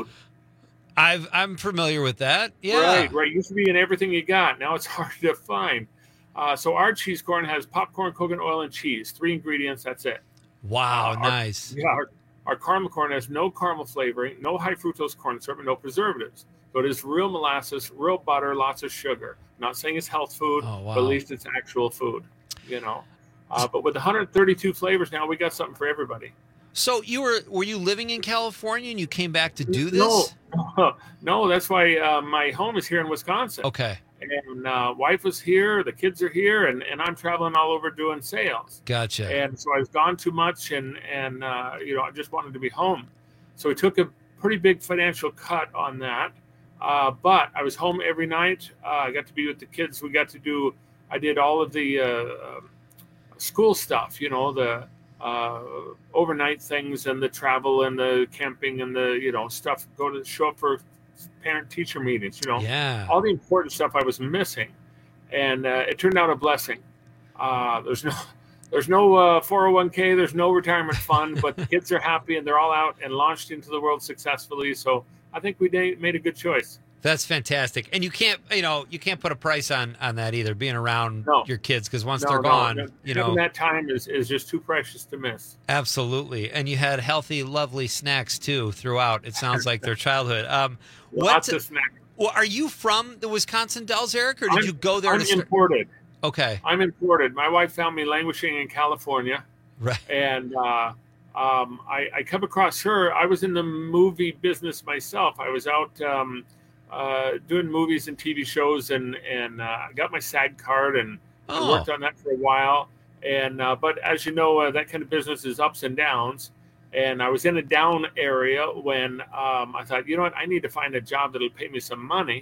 I've I'm familiar with that. Yeah. Right, right. It used to be in everything you got. Now it's hard to find. Uh, so our cheese corn has popcorn, coconut oil, and cheese. Three ingredients. That's it. Wow, Uh, our- nice. Yeah, our, our caramel corn has no caramel flavoring, no high fructose corn syrup, and no preservatives. So it is real molasses, real butter, lots of sugar. Not saying it's health food, Oh, wow. but at least it's actual food. You know. Uh, but with one hundred thirty-two flavors now, we got something for everybody. So you were were you living in California and you came back to do this? No, no. That's why uh, my home is here in Wisconsin. Okay. And uh, wife was here, the kids are here, and, and I'm traveling all over doing sales. Gotcha. And so I was gone too much, and and uh, you know I just wanted to be home. So we took a pretty big financial cut on that. Uh, but I was home every night. Uh, I got to be with the kids. We got to do. I did all of the uh, school stuff. You know, the uh, overnight things and the travel and the camping and the you know stuff. Go to show up for parent-teacher meetings. You know, Yeah. all the important stuff I was missing, and uh, it turned out a blessing. Uh, there's no, there's no uh, four oh one k, there's no retirement fund, but the kids are happy and they're all out and launched into the world successfully. So I think we da- made a good choice. That's fantastic. And you can't, you know, you can't put a price on on that either. Being around No. your kids, because once No, they're no, gone, no. you Having know, that time is, is just too precious to miss. absolutely. And you had healthy, lovely snacks too throughout. It sounds like their childhood. Um, Lots what? of snacks. Well, are you from the Wisconsin Dells, Eric, or did I'm- you go there I'm to start? imported. Okay. I'm imported. My wife found me languishing in California. Right. And uh, um, I, I come across her. I was in the movie business myself. I was out um, uh, doing movies and T V shows, and and uh, I got my SAG card, and Oh. I worked on that for a while. And uh, but as you know, uh, that kind of business is ups and downs. And I was in a down area when um, I thought, you know what, I need to find a job that'll pay me some money.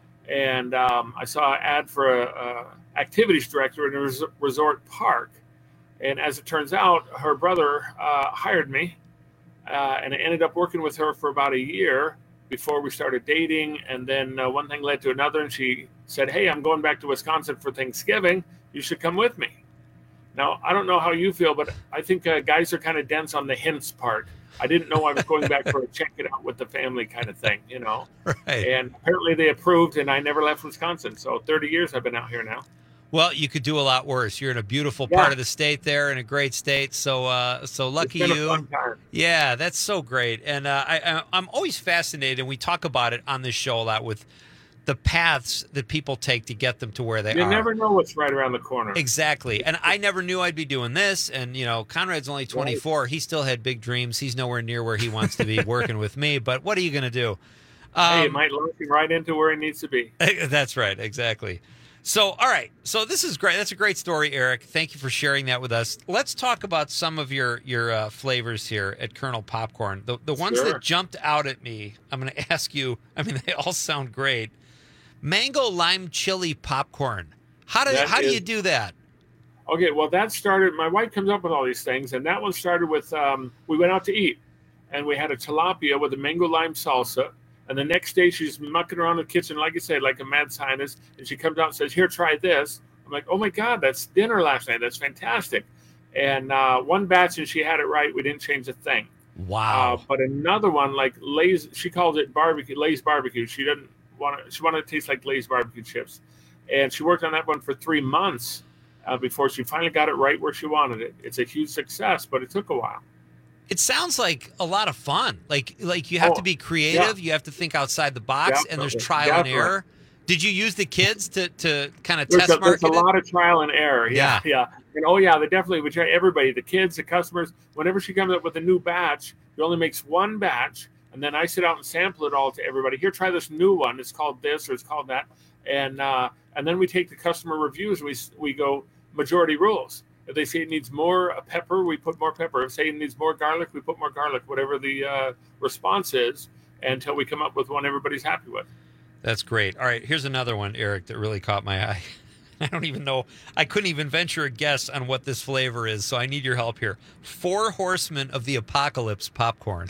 And um, I saw an ad for a, a activities director in a res- resort park. And as it turns out, her brother uh, hired me, uh, and I ended up working with her for about a year before we started dating. And then uh, one thing led to another, and she said, hey, I'm going back to Wisconsin for Thanksgiving. You should come with me. Now, I don't know how you feel, but I think uh, guys are kind of dense on the hints part. I didn't know I was going back for a check it out with the family kind of thing, you know. Right. And apparently they approved, and I never left Wisconsin. So thirty years I've been out here now. Well, you could do a lot worse. You're in a beautiful Yeah. part of the state there, in a great state. So, uh, so lucky It's been a you. fun time. Yeah, that's so great. And uh, I, I, I'm always fascinated, and we talk about it on this show a lot, with the paths that people take to get them to where they You are. never know what's right around the corner. Exactly. And I never knew I'd be doing this. And, you know, Conrad's only twenty-four. He still had big dreams. He's nowhere near where he wants to be working with me. But what are you going to do? Um, hey, it might launch him right into where he needs to be. That's right. Exactly. So, all right. So this is great. That's a great story, Eric. Thank you for sharing that with us. Let's talk about some of your your uh, flavors here at Colonel Popcorn. The the ones Sure. that jumped out at me, I'm going to ask you. I mean, they all sound great. Mango lime chili popcorn. How do That how do is- you do that? Okay, well, that started, my wife comes up with all these things, and that one started with, um, we went out to eat, and we had a tilapia with a mango lime salsa, and the next day she's mucking around in the kitchen, like I said, like a mad scientist, and she comes out and says, here, try this. I'm like, oh my God, that's dinner last night. That's fantastic. And uh, one batch, and she had it right. We didn't change a thing. Wow. Uh, but another one, like Lay's, she calls it barbecue, Lay's barbecue. She doesn't want to, she wanted to taste like Lay's barbecue chips. And she worked on that one for three months uh, before she finally got it right where she wanted it. It's a huge success, but it took a while. It sounds like a lot of fun. Like like you have Oh, to be creative. yeah. You have to think outside the box, and there's Definitely, trial and definitely. error. Did you use the kids to, to kind of There's test a, there's market a it? lot of trial and error. Yeah, yeah. And oh, yeah, they definitely would try everybody, the kids, the customers. Whenever she comes up with a new batch, she only makes one batch. And then I sit out and sample it all to everybody. Here, try this new one. It's called this or it's called that. And uh, and then we take the customer reviews. And we we go majority rules. If they say it needs more pepper, we put more pepper. If they say it needs more garlic, we put more garlic. Whatever the uh, response is, until we come up with one everybody's happy with. That's great. All right, here's another one, Eric, that really caught my eye. I don't even know. I couldn't even venture a guess on what this flavor is, so I need your help here. Four Horsemen of the Apocalypse popcorn.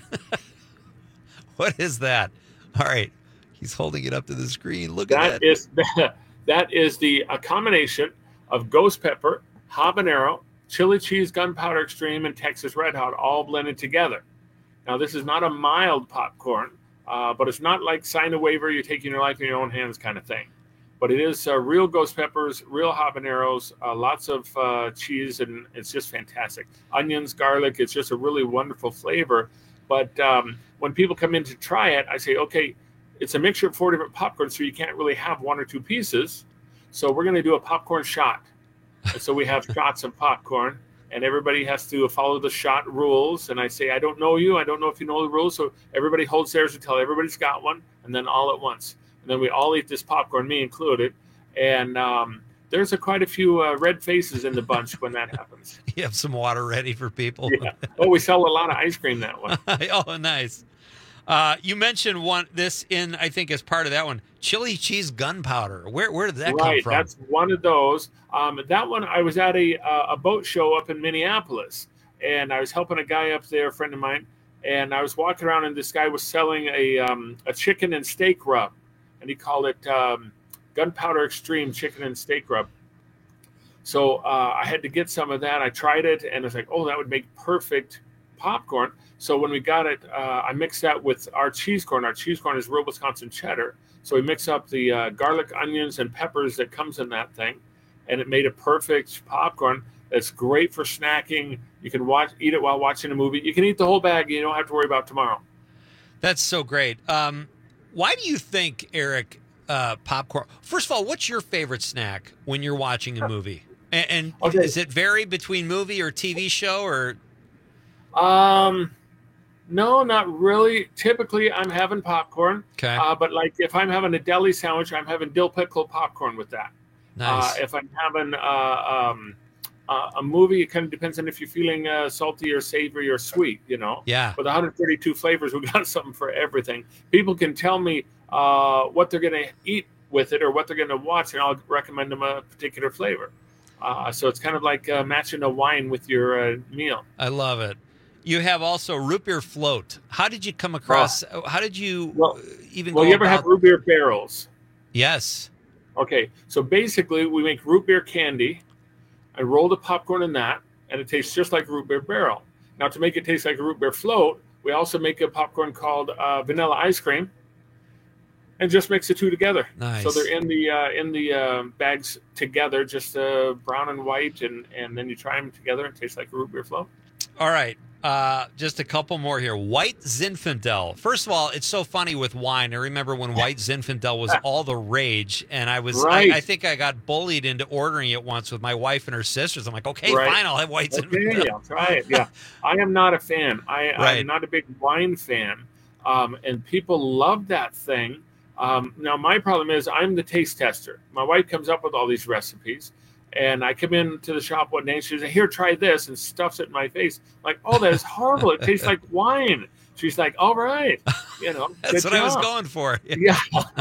What is that? All right. He's holding it up to the screen. Look at That that. is that is the a combination of ghost pepper, habanero, chili cheese, gunpowder extreme, and Texas Red Hot all blended together. Now, this is not a mild popcorn, uh, but it's not like sign a waiver, you're taking your life in your own hands kind of thing. But it is uh, real ghost peppers, real habaneros, uh, lots of uh, cheese, and it's just fantastic. Onions, garlic, it's just a really wonderful flavor. But um, when people come in to try it, I say, okay, it's a mixture of four different popcorns, so you can't really have one or two pieces. So we're going to do a popcorn shot. And so we have shots of popcorn, and everybody has to follow the shot rules. And I say, I don't know you. I don't know if you know the rules. So everybody holds theirs until everybody's got one, and then all at once. And then we all eat this popcorn, me included. And um, there's a, quite a few uh, red faces in the bunch when that happens. You have some water ready for people. Yeah. Oh, we sell a lot of ice cream that way. Oh, nice. Uh, you mentioned one this in, I think, as part of that one, chili cheese gunpowder. Where where did that right, come from? That's one of those. Um, that one, I was at a uh, a boat show up in Minneapolis, and I was helping a guy up there, a friend of mine, and I was walking around, and this guy was selling a um, a chicken and steak rub, and he called it um, Gunpowder Extreme Chicken and Steak Rub. So uh, I had to get some of that. I tried it, and I was like, oh, that would make perfect popcorn. So when we got it, uh, I mixed that with our cheese corn. Our cheese corn is real Wisconsin cheddar. So we mix up the uh, garlic, onions, and peppers that comes in that thing, and it made a perfect popcorn. It's great for snacking. You can watch, eat it while watching a movie. You can eat the whole bag. You don't have to worry about tomorrow. That's so great. Um, why do you think, Eric, uh, popcorn? First of all, what's your favorite snack when you're watching a movie? And, and Okay. does it vary between movie or T V show or? Um, no, not really. Typically, I'm having popcorn. Okay. Uh, but like if I'm having a deli sandwich, I'm having dill pickle popcorn with that. Nice. Uh, if I'm having uh, um, uh, a movie, it kind of depends on if you're feeling uh, salty or savory or sweet, you know? Yeah. With one hundred thirty-two flavors, we got something for everything. People can tell me uh, what they're going to eat with it or what they're going to watch, and I'll recommend them a particular flavor. Uh, so it's kind of like uh, matching a wine with your uh, meal. I love it. You have also root beer float. How did you come across? Oh. How did you well, even? Well, go you ever about... have root beer barrels? Yes. Okay, so basically we make root beer candy. I roll the popcorn in that, and it tastes just like a root beer barrel. Now, to make it taste like a root beer float, we also make a popcorn called uh, vanilla ice cream, and just mix the two together. Nice. So they're in the uh, in the uh, bags together, just uh, brown and white, and and then you try them together and it tastes like a root beer float. All right. Uh, just a couple more here. White Zinfandel. First of all, it's so funny with wine. I remember when White Zinfandel was all the rage, and I was, Right. I, I think I got bullied into ordering it once with my wife and her sisters. I'm like, okay, Right. fine, I'll have White Okay, Zinfandel. I'll try it. Yeah, I am not a fan. I, Right. I'm not a big wine fan, um, and people love that thing. Um, now, my problem is I'm the taste tester. My wife comes up with all these recipes, and I come into the shop one day and she says, "Here, try this," and stuffs it in my face. I'm like, oh, that is horrible. It tastes like wine. She's like, all right, you know, That's good what I was job. going for. Yeah.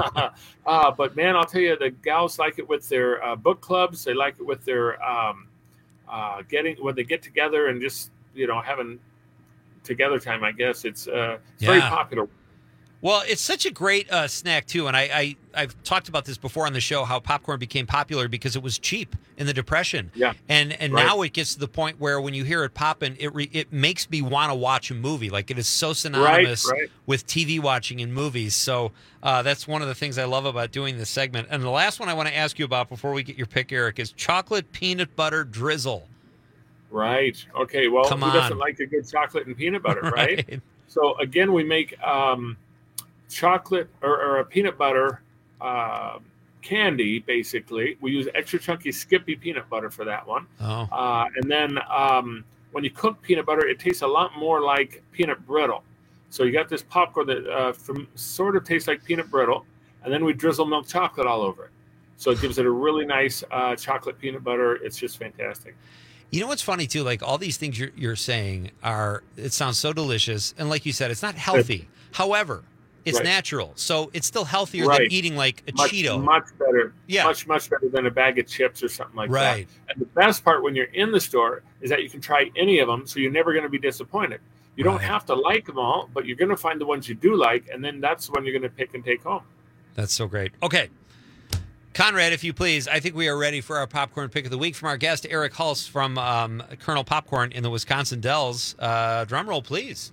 uh, but man, I'll tell you, the gals like it with their uh, book clubs. They like it with their um, uh, getting when they get together and just, you know, having together time. I guess it's, uh, it's very Yeah. popular. Well, it's such a great uh, snack, too. And I, I, I've talked about this before on the show, how popcorn became popular because it was cheap in the Depression. Yeah. And and Right. now it gets to the point where when you hear it popping, it re, it makes me want to watch a movie. Like it is so synonymous right. with T V watching and movies. So uh, that's one of the things I love about doing this segment. And the last one I want to ask you about before we get your pick, Eric, is chocolate peanut butter drizzle. Right. Okay. Well, Come who on. doesn't like a good chocolate and peanut butter, right? Right. So again, we make um, chocolate or, or a peanut butter uh, candy. Basically, we use extra chunky Skippy peanut butter for that one. Oh. Uh, and then um, when you cook peanut butter, it tastes a lot more like peanut brittle. So you got this popcorn that uh, from sort of tastes like peanut brittle, and then we drizzle milk chocolate all over it. So it gives it a really nice uh, chocolate peanut butter. It's just fantastic. You know what's funny too? Like all these things you're, you're saying are, it sounds so delicious. And like you said, it's not healthy. However, it's Right. natural. So it's still healthier Right. than eating like a much, Cheeto. Much better. Yeah. Much, much better than a bag of chips or something like Right. that. And the best part when you're in the store is that you can try any of them, so you're never going to be disappointed. You don't Right. have to like them all, but you're going to find the ones you do like, and then that's when you're going to pick and take home. That's so great. Okay. Conrad, if you please, I think we are ready for our popcorn pick of the week from our guest, Eric Hulse from um, Colonel Popcorn in the Wisconsin Dells. Uh, drum roll, please.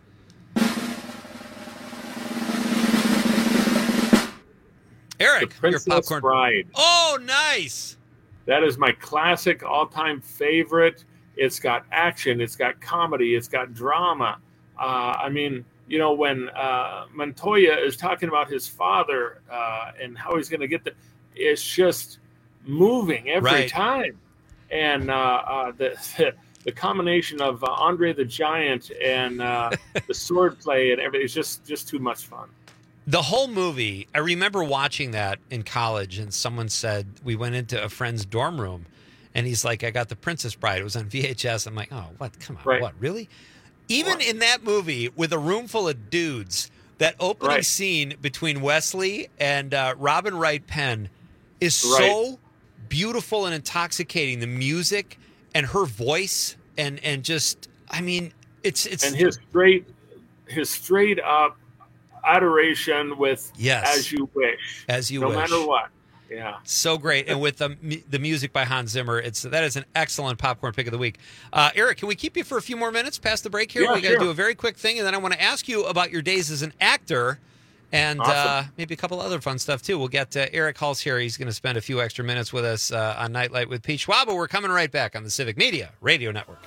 Eric, The Princess your popcorn. Bride. Oh, nice. That is my classic all-time favorite. It's got action. It's got comedy. It's got drama. Uh, I mean, you know, when uh, Montoya is talking about his father uh, and how he's going to get the, it's just moving every Right. time. And uh, uh, the the combination of uh, Andre the Giant and uh, the sword play and everything is just just too much fun. The whole movie, I remember watching that in college, and someone said, we went into a friend's dorm room, and he's like, I got The Princess Bride. It was on V H S. I'm like, oh, what? Come on. Right. What? Really? Even in that movie, with a room full of dudes, that opening Right. scene between Wesley and uh, Robin Wright Penn is Right. so beautiful and intoxicating. The music and her voice, and and just, I mean, it's it's And his straight his straight up adoration with Yes. As You Wish. As You no Wish. matter what. Yeah. So great, and with the mu- the music by Hans Zimmer, it's that is an excellent popcorn pick of the week. Uh, Eric, can we keep you for a few more minutes past the break here? Yeah, we got to sure. do a very quick thing, and then I want to ask you about your days as an actor, and uh, Awesome. maybe a couple other fun stuff too. We'll get uh, Eric Hulse here. He's going to spend a few extra minutes with us uh, on Nightlight with Pete Schwab. We're coming right back on the Civic Media Radio Network.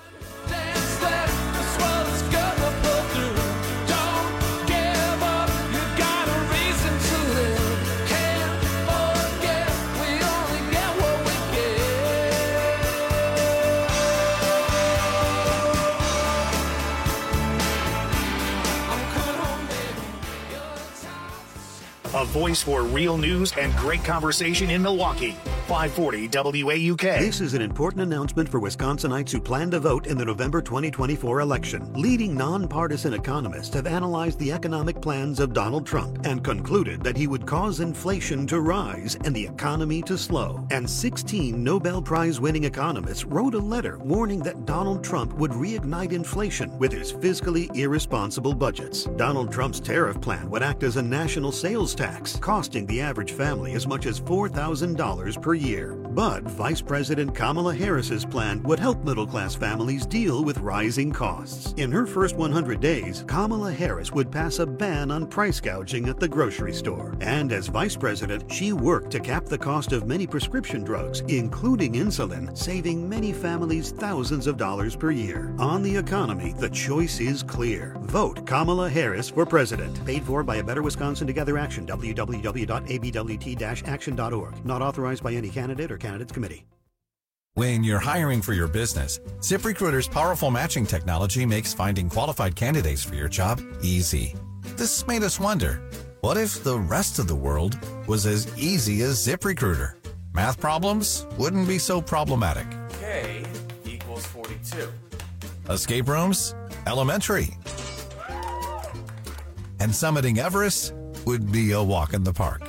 voice for real news and great conversation in Milwaukee. five forty W A U K. This is an important announcement for Wisconsinites who plan to vote in the November twenty twenty-four election. Leading nonpartisan economists have analyzed the economic plans of Donald Trump and concluded that he would cause inflation to rise and the economy to slow. And sixteen Nobel Prize-winning economists wrote a letter warning that Donald Trump would reignite inflation with his fiscally irresponsible budgets. Donald Trump's tariff plan would act as a national sales tax, costing the average family as much as four thousand dollars per year. But Vice President Kamala Harris's plan would help middle-class families deal with rising costs. In her first one hundred days, Kamala Harris would pass a ban on price gouging at the grocery store. And as vice president, she worked to cap the cost of many prescription drugs, including insulin, saving many families thousands of dollars per year. On the economy, the choice is clear. Vote Kamala Harris for president. Paid for by A Better Wisconsin Together Action, w w w dot a b w t dash action dot org. Not authorized by any candidate or candidates committee. When you're hiring for your business, ZipRecruiter's powerful matching technology makes finding qualified candidates for your job easy. This made us wonder, what if the rest of the world was as easy as ZipRecruiter? Math problems wouldn't be so problematic. K equals forty-two. Escape rooms? Elementary. And summiting Everest would be a walk in the park.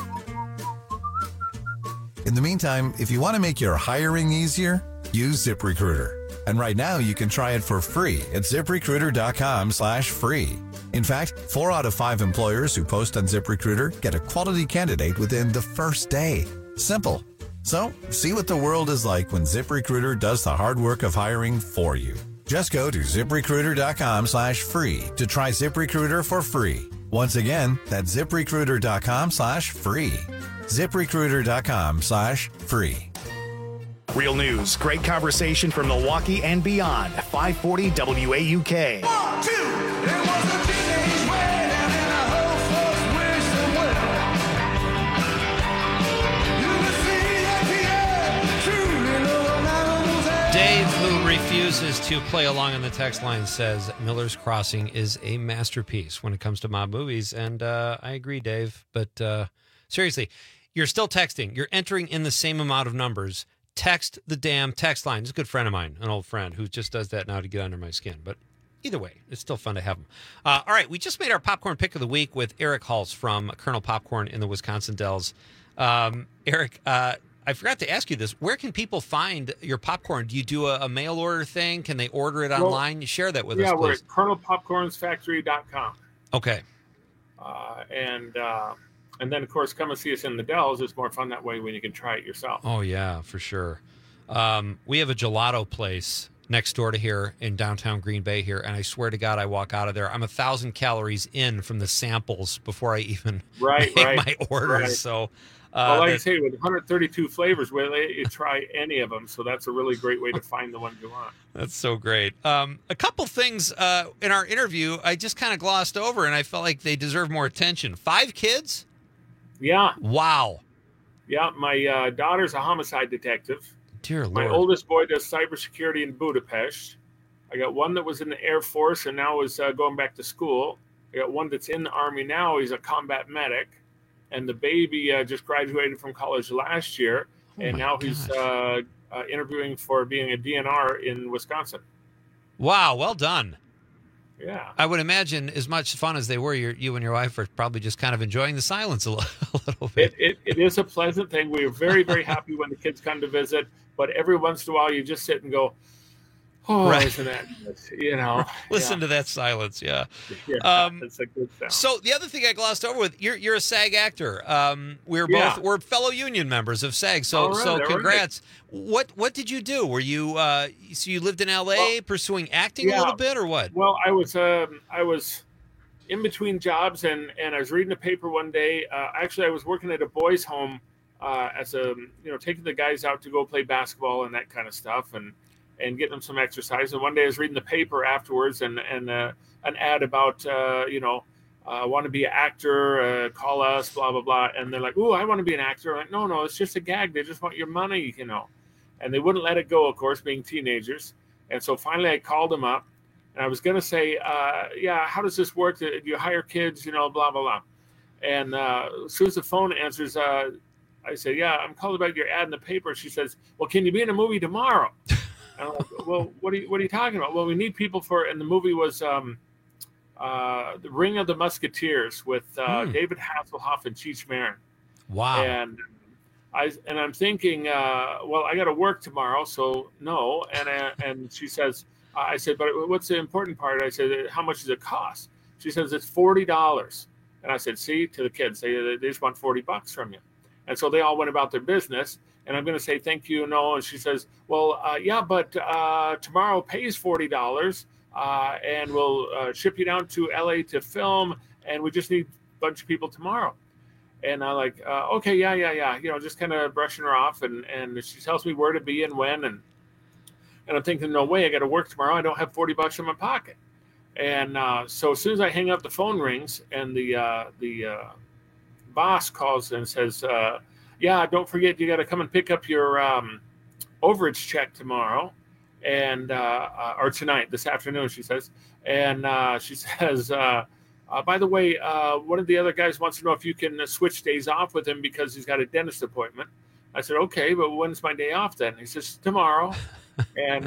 In the meantime, if you want to make your hiring easier, use ZipRecruiter. And right now you can try it for free at ZipRecruiter.com slash free. In fact, four out of five employers who post on ZipRecruiter get a quality candidate within the first day. Simple. So, see what the world is like when ZipRecruiter does the hard work of hiring for you. Just go to ZipRecruiter.com slash free to try ZipRecruiter for free. Once again, that's ZipRecruiter.com slash free. ZipRecruiter.com slash free. Real news, great conversation from Milwaukee and beyond. five forty W A U K. One, two, it was a teenage wedding and a whole folks wish them well. You could see that he had truly no animals had. Dave, who refuses to play along on the text line, says Miller's Crossing is a masterpiece when it comes to mob movies. And uh, I agree, Dave. But uh, seriously, you're still texting. You're entering in the same amount of numbers. Text the damn text line. It's a good friend of mine, an old friend who just does that now to get under my skin. But either way, it's still fun to have him. Uh, all right, we just made our popcorn pick of the week with Eric Hulse from Colonel Popcorn in the Wisconsin Dells. Um, Eric, uh, I forgot to ask you this. Where can people find your popcorn? Do you do a, a mail order thing? Can they order it Well, online? Share that with yeah, us, we're please. at colonel popcorns factory dot com. Okay. Uh, and uh, and then, of course, come and see us in the Dells. It's more fun that way when you can try it yourself. Oh, yeah, for sure. Um, we have a gelato place next door to here in downtown Green Bay here, and I swear to God, I walk out of there. I'm a thousand calories in from the samples before I even Right, make right, my orders. right. So, uh, well, like I that- say, with one hundred thirty-two flavors, we'll let you try any of them. So that's a really great way to find the ones you want. That's so great. Um, a couple things uh, in our interview I just kind of glossed over, and I felt like they deserve more attention. Five kids? Yeah. Wow. Yeah, my uh, daughter's a homicide detective. Dear My Lord. oldest boy does cybersecurity in Budapest. I got one that was in the Air Force and now is uh, going back to school. I got one that's in the Army now. He's a combat medic. And the baby uh, just graduated from college last year. Oh and my now he's uh, uh, interviewing for being a D N R in Wisconsin. Wow, well done. Yeah. I would imagine as much fun as they were, you you and your wife are probably just kind of enjoying the silence a little, a little bit. It, it, it is a pleasant thing. We are very, very happy when the kids come to visit. But every once in a while, you just sit and go, oh, Right. isn't that nice? You know? Listen yeah. to that silence, yeah. Yeah, Um, it's a good sound. So the other thing I glossed over with, you're you're a SAG actor. Um, we're Yeah. both we're fellow union members of SAG. So All right, so all right. congrats. What what did you do? Were you uh, so you lived in L A Well, pursuing acting a yeah. little bit or what? Well, I was um, I was in between jobs, and, and I was reading a paper one day. Uh, actually, I was working at a boys' home uh, as a you know taking the guys out to go play basketball and that kind of stuff, and and getting them some exercise. And one day I was reading the paper afterwards, and and uh, an ad about uh, you know. I uh, want to be an actor, uh, call us, blah, blah, blah. And they're like, oh, I want to be an actor. I'm like, no, no, it's just a gag. They just want your money, you know. And they wouldn't let it go, of course, being teenagers. And so finally I called them up. And I was going to say, uh, yeah, how does this work? Do you hire kids, you know, blah, blah, blah. And uh, as soon as the phone answers, uh, I say, yeah, I'm calling about your ad in the paper. She says, well, can you be in a movie tomorrow? And I'm like, well, what are you, what are you talking about? Well, we need people for, and the movie was um, uh, The Ring of the Musketeers with uh, Hmm. David Hasselhoff and Cheech Marin. Wow. And I and I'm thinking, uh, well, I got to work tomorrow, so no. And uh, and she says, I said, but what's the important part? I said, how much does it cost? She says it's forty dollars. And I said, see, to the kids, they they just want forty bucks from you. And so they all went about their business. And I'm going to say thank you, no. And she says, well, uh, yeah, but uh, tomorrow pays forty dollars, uh, and we'll uh, ship you down to L A to film, and we just need a bunch of people tomorrow. And I'm like, uh, okay, yeah, yeah, yeah. You know, just kind of brushing her off. And, and she tells me where to be and when. And and I'm thinking, no way, I got to work tomorrow. I don't have forty bucks in my pocket. And uh, so as soon as I hang up, the phone rings, and the uh, the uh, boss calls and says, uh, yeah, don't forget, you got to come and pick up your um, overage check tomorrow. And uh, uh, or tonight, this afternoon, she says. And uh, she says, uh, Uh, by the way, uh, one of the other guys wants to know if you can uh, switch days off with him because he's got a dentist appointment. I said, okay, but when's my day off then? He says, tomorrow. And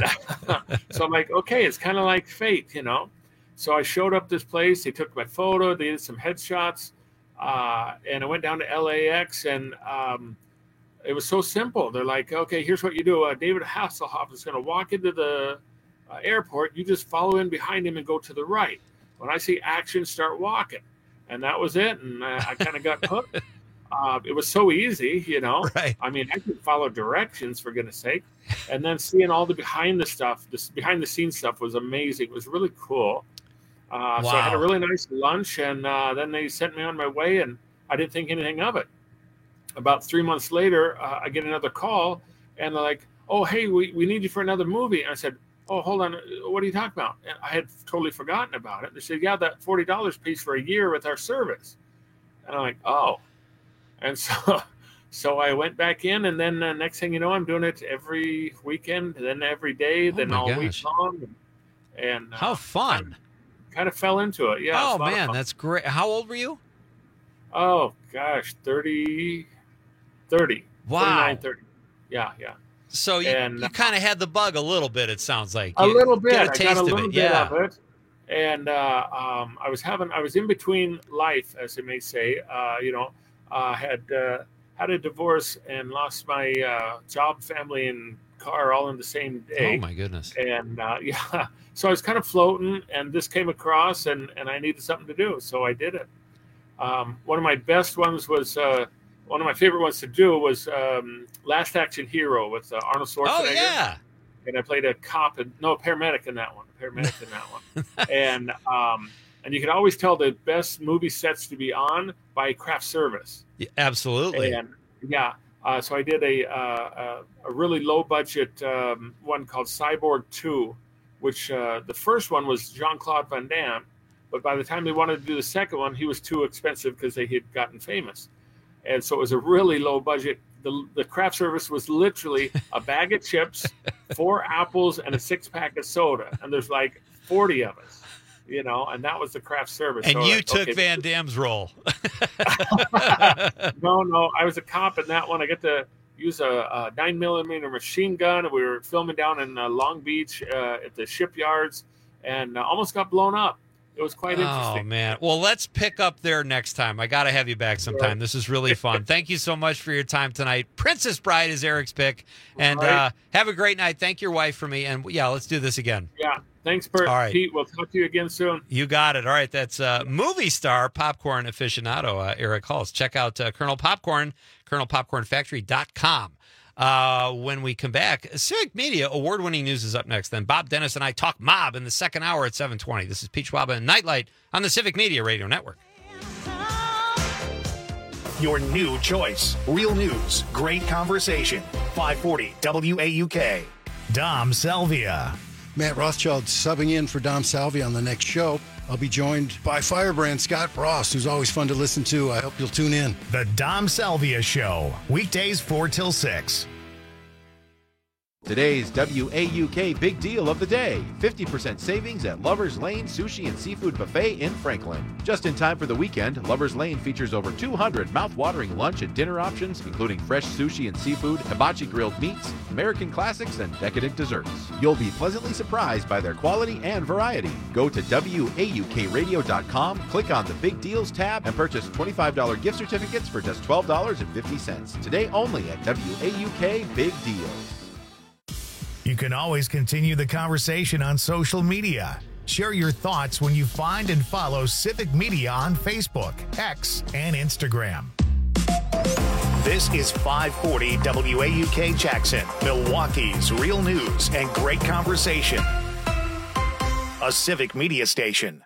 so I'm like, okay, it's kind of like fate, you know. So I showed up this place. They took my photo. They did some headshots. Uh, and I went down to L A X, and um, it was so simple. They're like, okay, here's what you do. Uh, David Hasselhoff is going to walk into the uh, airport. You just follow in behind him and go to the right. When I see action, start walking. And that was it. And uh, I kind of got hooked. Uh, it was so easy, you know. Right. I mean, I could follow directions, for goodness sake. And then seeing all the behind the stuff, this behind the scenes stuff was amazing. It was really cool. Uh, So I had a Wow. really nice lunch, and uh, then they sent me on my way, and I didn't think anything of it. About three months later, uh, I get another call, and they're like, oh, hey, we, we need you for another movie. And I said, oh, hold on, what are you talking about? And I had totally forgotten about it. They said, yeah, that forty dollars pays for a year with our service. And I'm like, oh. And so so I went back in, and then uh, next thing you know, I'm doing it every weekend, then every day, then my all gosh. week long. And, and uh, How fun. kind of fell into it. Yeah. oh, it's a lot of man, fun. that's great. How old were you? Oh, gosh, thirty, thirty. Wow. twenty-nine, thirty. Yeah, yeah. So you, And, you kind of had the bug a little bit, it sounds like. A You little bit. Got a I taste got a of little it. bit Yeah. of it. And uh, um, I was having, I was in between life, as they may say. Uh, you know, uh, had uh, had a divorce and lost my uh, job, family, and car all in the same day. Oh, my goodness. And uh, yeah, so I was kind of floating, and this came across, and, and I needed something to do, so I did it. Um, one of my best ones was, uh, one of my favorite ones to do was um, Last Action Hero with uh, Arnold Schwarzenegger. Oh, yeah. And I played a cop, and no, a paramedic in that one, a paramedic in that one. And um, and you can always tell the best movie sets to be on by craft service. Yeah, absolutely. And yeah, uh, so I did a uh, a, a really low budget um, one called Cyborg two, which uh, the first one was Jean-Claude Van Damme, but by the time they wanted to do the second one, he was too expensive because they had gotten famous, and so it was a really low budget. The, the craft service was literally a bag of chips, four apples, and a six pack of soda, and there's like forty of us. You know, and that was the craft service. And So you like, took okay, Van Damme's role. no, no, I was a cop in that one. I got to use a, a nine millimeter machine gun, and we were filming down in uh, Long Beach uh, at the shipyards, and uh, almost got blown up. It was quite Oh, interesting. man. Well, let's pick up there next time. I got to have you back sometime. This is really fun. Thank you so much for your time tonight. Princess Bride is Eric's pick. And Right. uh, have a great night. Thank your wife for me. And, yeah, let's do this again. Yeah, thanks, Bert. All right. Pete. We'll talk to you again soon. You got it. All right. That's uh, movie star, popcorn aficionado, uh, Eric Hulse. Check out uh, Colonel Popcorn, colonel popcorn factory dot com. Uh, when we come back, Civic Media award-winning news is up next. Then Bob Dennis and I talk mob in the second hour at seven twenty. This is Pete Schwab and Nightlight on the Civic Media Radio Network. Your new choice. Real news, great conversation. five forty W A U K. Dom Salvia. Matt Rothschild subbing in for Dom Salvia on the next show. I'll be joined by Firebrand Scott Ross, who's always fun to listen to. I hope you'll tune in. The Dom Salvia Show. Weekdays four till six. Today's W A U K Big Deal of the Day, fifty percent savings at Lover's Lane Sushi and Seafood Buffet in Franklin. Just in time for the weekend, Lover's Lane features over two hundred mouth-watering lunch and dinner options, including fresh sushi and seafood, hibachi grilled meats, American classics, and decadent desserts. You'll be pleasantly surprised by their quality and variety. Go to W A U K radio dot com, click on the Big Deals tab, and purchase twenty-five dollars gift certificates for just twelve dollars and fifty cents. Today only at W A U K Big Deals. You can always continue the conversation on social media. Share your thoughts when you find and follow Civic Media on Facebook, X, and Instagram. This is five forty W A U K Jackson, Milwaukee's real news and great conversation. A Civic Media station.